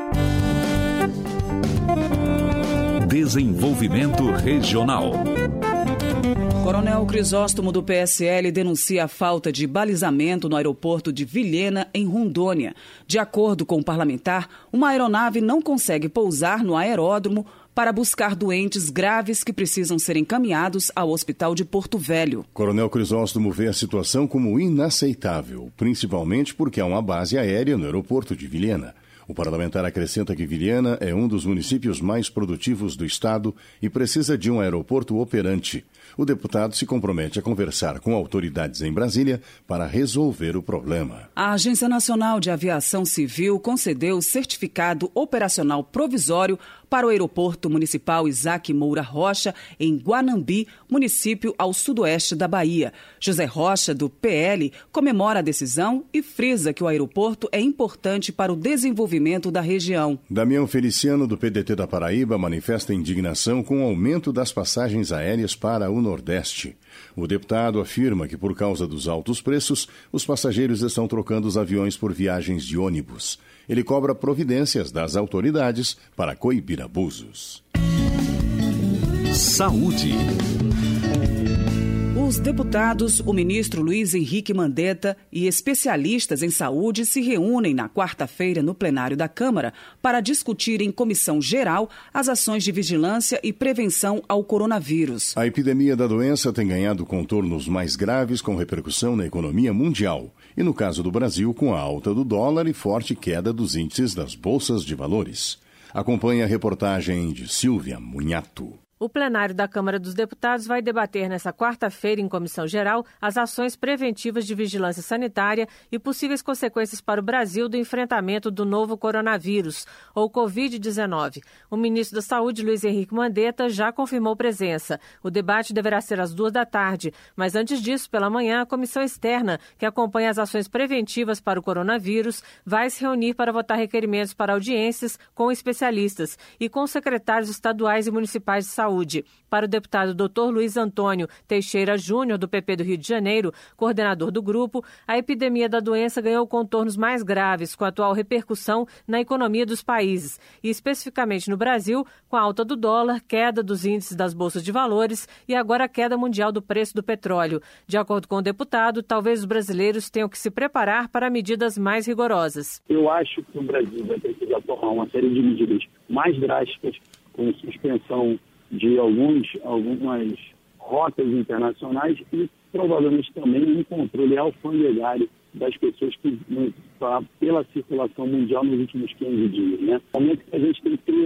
Desenvolvimento Regional. Coronel Crisóstomo, do PSL, denuncia a falta de balizamento no aeroporto de Vilhena, em Rondônia. De acordo com o parlamentar, uma aeronave não consegue pousar no aeródromo para buscar doentes graves que precisam ser encaminhados ao Hospital de Porto Velho. Coronel Crisóstomo vê a situação como inaceitável, principalmente porque há uma base aérea no aeroporto de Vilhena. O parlamentar acrescenta que Vilhena é um dos municípios mais produtivos do estado e precisa de um aeroporto operante. O deputado se compromete a conversar com autoridades em Brasília para resolver o problema. A Agência Nacional de Aviação Civil concedeu o certificado operacional provisório para o Aeroporto Municipal Isaac Moura Rocha, em Guanambi, município ao sudoeste da Bahia. José Rocha, do PL, comemora a decisão e frisa que o aeroporto é importante para o desenvolvimento da região. Damião Feliciano, do PDT da Paraíba, manifesta indignação com o aumento das passagens aéreas para o Nordeste. O deputado afirma que, por causa dos altos preços, os passageiros estão trocando os aviões por viagens de ônibus. Ele cobra providências das autoridades para coibir abusos. Saúde. Os deputados, o ministro Luiz Henrique Mandetta e especialistas em saúde se reúnem na quarta-feira no plenário da Câmara para discutir em comissão geral as ações de vigilância e prevenção ao coronavírus. A epidemia da doença tem ganhado contornos mais graves com repercussão na economia mundial E no caso do Brasil, com a alta do dólar e forte queda dos índices das bolsas de valores. Acompanhe a reportagem de Silvia Munhato. O plenário da Câmara dos Deputados vai debater nesta quarta-feira, em comissão geral, as ações preventivas de vigilância sanitária e possíveis consequências para o Brasil do enfrentamento do novo coronavírus, ou Covid-19. O ministro da Saúde, Luiz Henrique Mandetta, já confirmou presença. O debate deverá ser às 14h, mas antes disso, pela manhã, a comissão externa, que acompanha as ações preventivas para o coronavírus, vai se reunir para votar requerimentos para audiências com especialistas e com secretários estaduais e municipais de saúde. Para o deputado Dr. Luiz Antônio Teixeira Júnior, do PP do Rio de Janeiro, coordenador do grupo, a epidemia da doença ganhou contornos mais graves com a atual repercussão na economia dos países, e especificamente no Brasil, com a alta do dólar, queda dos índices das bolsas de valores e agora a queda mundial do preço do petróleo. De acordo com o deputado, talvez os brasileiros tenham que se preparar para medidas mais rigorosas. Eu acho que o Brasil vai precisar tomar uma série de medidas mais drásticas, com suspensão de algumas rotas internacionais e provavelmente também um controle alfandegário das pessoas que pela circulação mundial nos últimos 15 dias. Né? No momento que a gente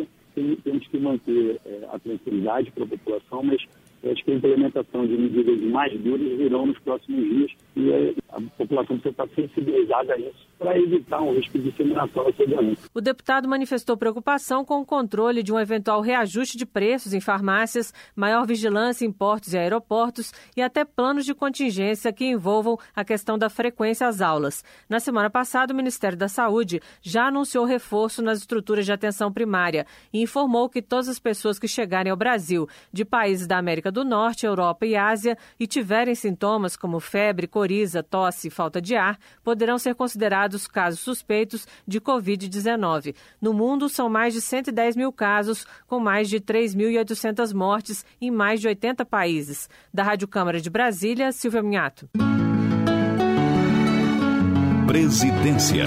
temos que manter a tranquilidade para a população, mas eu acho que a implementação de medidas mais duras virão nos próximos dias e a população precisa estar sensibilizada a isso para evitar um risco de disseminação dessa doença. O deputado manifestou preocupação com o controle de um eventual reajuste de preços em farmácias, maior vigilância em portos e aeroportos e até planos de contingência que envolvam a questão da frequência às aulas. Na semana passada, o Ministério da Saúde já anunciou reforço nas estruturas de atenção primária e informou que todas as pessoas que chegarem ao Brasil de países da América do Norte, Europa e Ásia e tiverem sintomas como febre, coriza, tosse e falta de ar, poderão ser considerados casos suspeitos de Covid-19. No mundo, são mais de 110 mil casos, com mais de 3.800 mortes em mais de 80 países. Da Rádio Câmara de Brasília, Silvia Munhato. Presidência.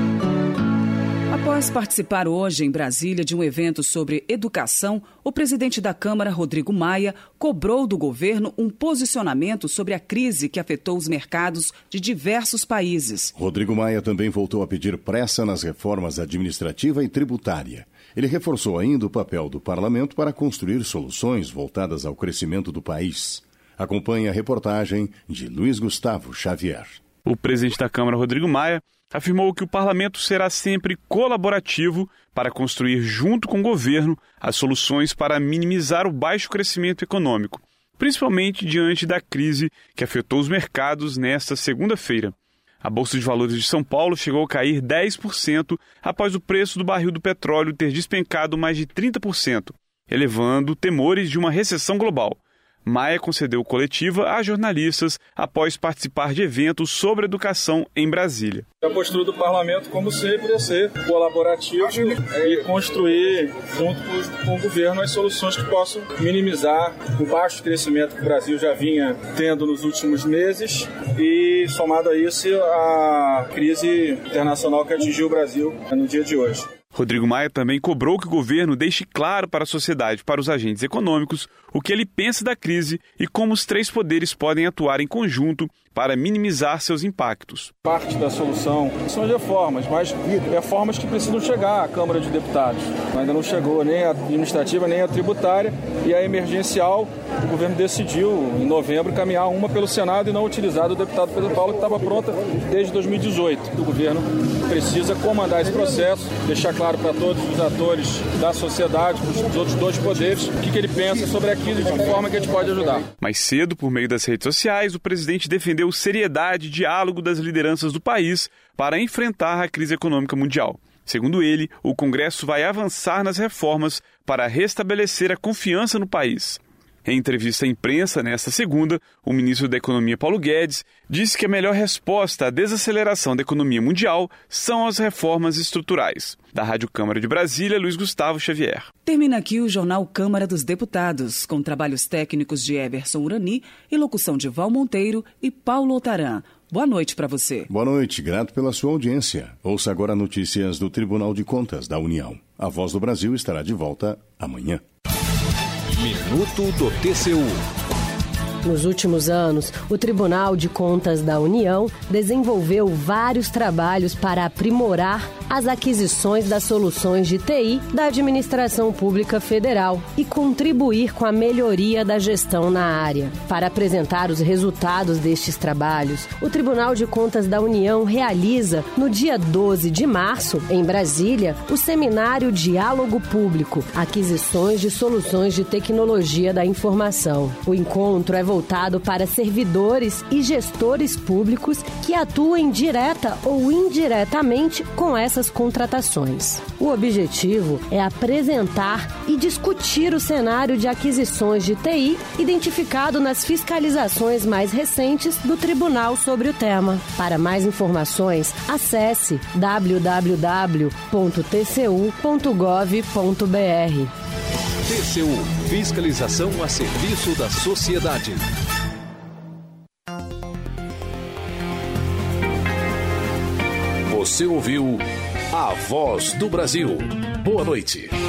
Após participar hoje em Brasília de um evento sobre educação, o presidente da Câmara, Rodrigo Maia, cobrou do governo um posicionamento sobre a crise que afetou os mercados de diversos países. Rodrigo Maia também voltou a pedir pressa nas reformas administrativa e tributária. Ele reforçou ainda o papel do parlamento para construir soluções voltadas ao crescimento do país. Acompanhe a reportagem de Luiz Gustavo Xavier. O presidente da Câmara, Rodrigo Maia, afirmou que o parlamento será sempre colaborativo para construir, junto com o governo, as soluções para minimizar o baixo crescimento econômico, principalmente diante da crise que afetou os mercados nesta segunda-feira. A Bolsa de Valores de São Paulo chegou a cair 10% após o preço do barril do petróleo ter despencado mais de 30%, elevando temores de uma recessão global. Maia concedeu coletiva a jornalistas após participar de eventos sobre educação em Brasília. A postura do parlamento, como sempre, é ser colaborativo e construir, junto com o governo, as soluções que possam minimizar o baixo crescimento que o Brasil já vinha tendo nos últimos meses e, somado a isso, a crise internacional que atingiu o Brasil no dia de hoje. Rodrigo Maia também cobrou que o governo deixe claro para a sociedade e para os agentes econômicos o que ele pensa da crise e como os três poderes podem atuar em conjunto para minimizar seus impactos. Parte da solução são as reformas, mas reformas que precisam chegar à Câmara de Deputados. Ainda não chegou nem a administrativa, nem a tributária, e a emergencial, o governo decidiu, em novembro, caminhar uma pelo Senado e não utilizar do deputado Pedro Paulo, que estava pronta desde 2018. O governo precisa comandar esse processo, deixar claro para todos os atores da sociedade, os outros dois poderes, o que ele pensa sobre a crise, de que forma que a gente pode ajudar. Mais cedo, por meio das redes sociais, o presidente defendeu seriedade e diálogo das lideranças do país para enfrentar a crise econômica mundial. Segundo ele, o Congresso vai avançar nas reformas para restabelecer a confiança no país. Em entrevista à imprensa, nesta segunda, o ministro da Economia, Paulo Guedes, disse que a melhor resposta à desaceleração da economia mundial são as reformas estruturais. Da Rádio Câmara de Brasília, Luiz Gustavo Xavier. Termina aqui o Jornal Câmara dos Deputados, com trabalhos técnicos de Everson Urani e locução de Val Monteiro e Paulo Otaran. Boa noite para você. Boa noite, grato pela sua audiência. Ouça agora notícias do Tribunal de Contas da União. A Voz do Brasil estará de volta amanhã. Minuto do TCU. Nos últimos anos, o Tribunal de Contas da União desenvolveu vários trabalhos para aprimorar as aquisições das soluções de TI da Administração Pública Federal e contribuir com a melhoria da gestão na área. Para apresentar os resultados destes trabalhos, o Tribunal de Contas da União realiza, no dia 12 de março, em Brasília, o seminário Diálogo Público, Aquisições de Soluções de Tecnologia da Informação. O encontro é voltado para servidores e gestores públicos que atuem direta ou indiretamente com essas contratações. O objetivo é apresentar e discutir o cenário de aquisições de TI identificado nas fiscalizações mais recentes do Tribunal sobre o tema. Para mais informações, acesse www.tcu.gov.br. TCU – Fiscalização a serviço da sociedade. Você ouviu A Voz do Brasil. Boa noite.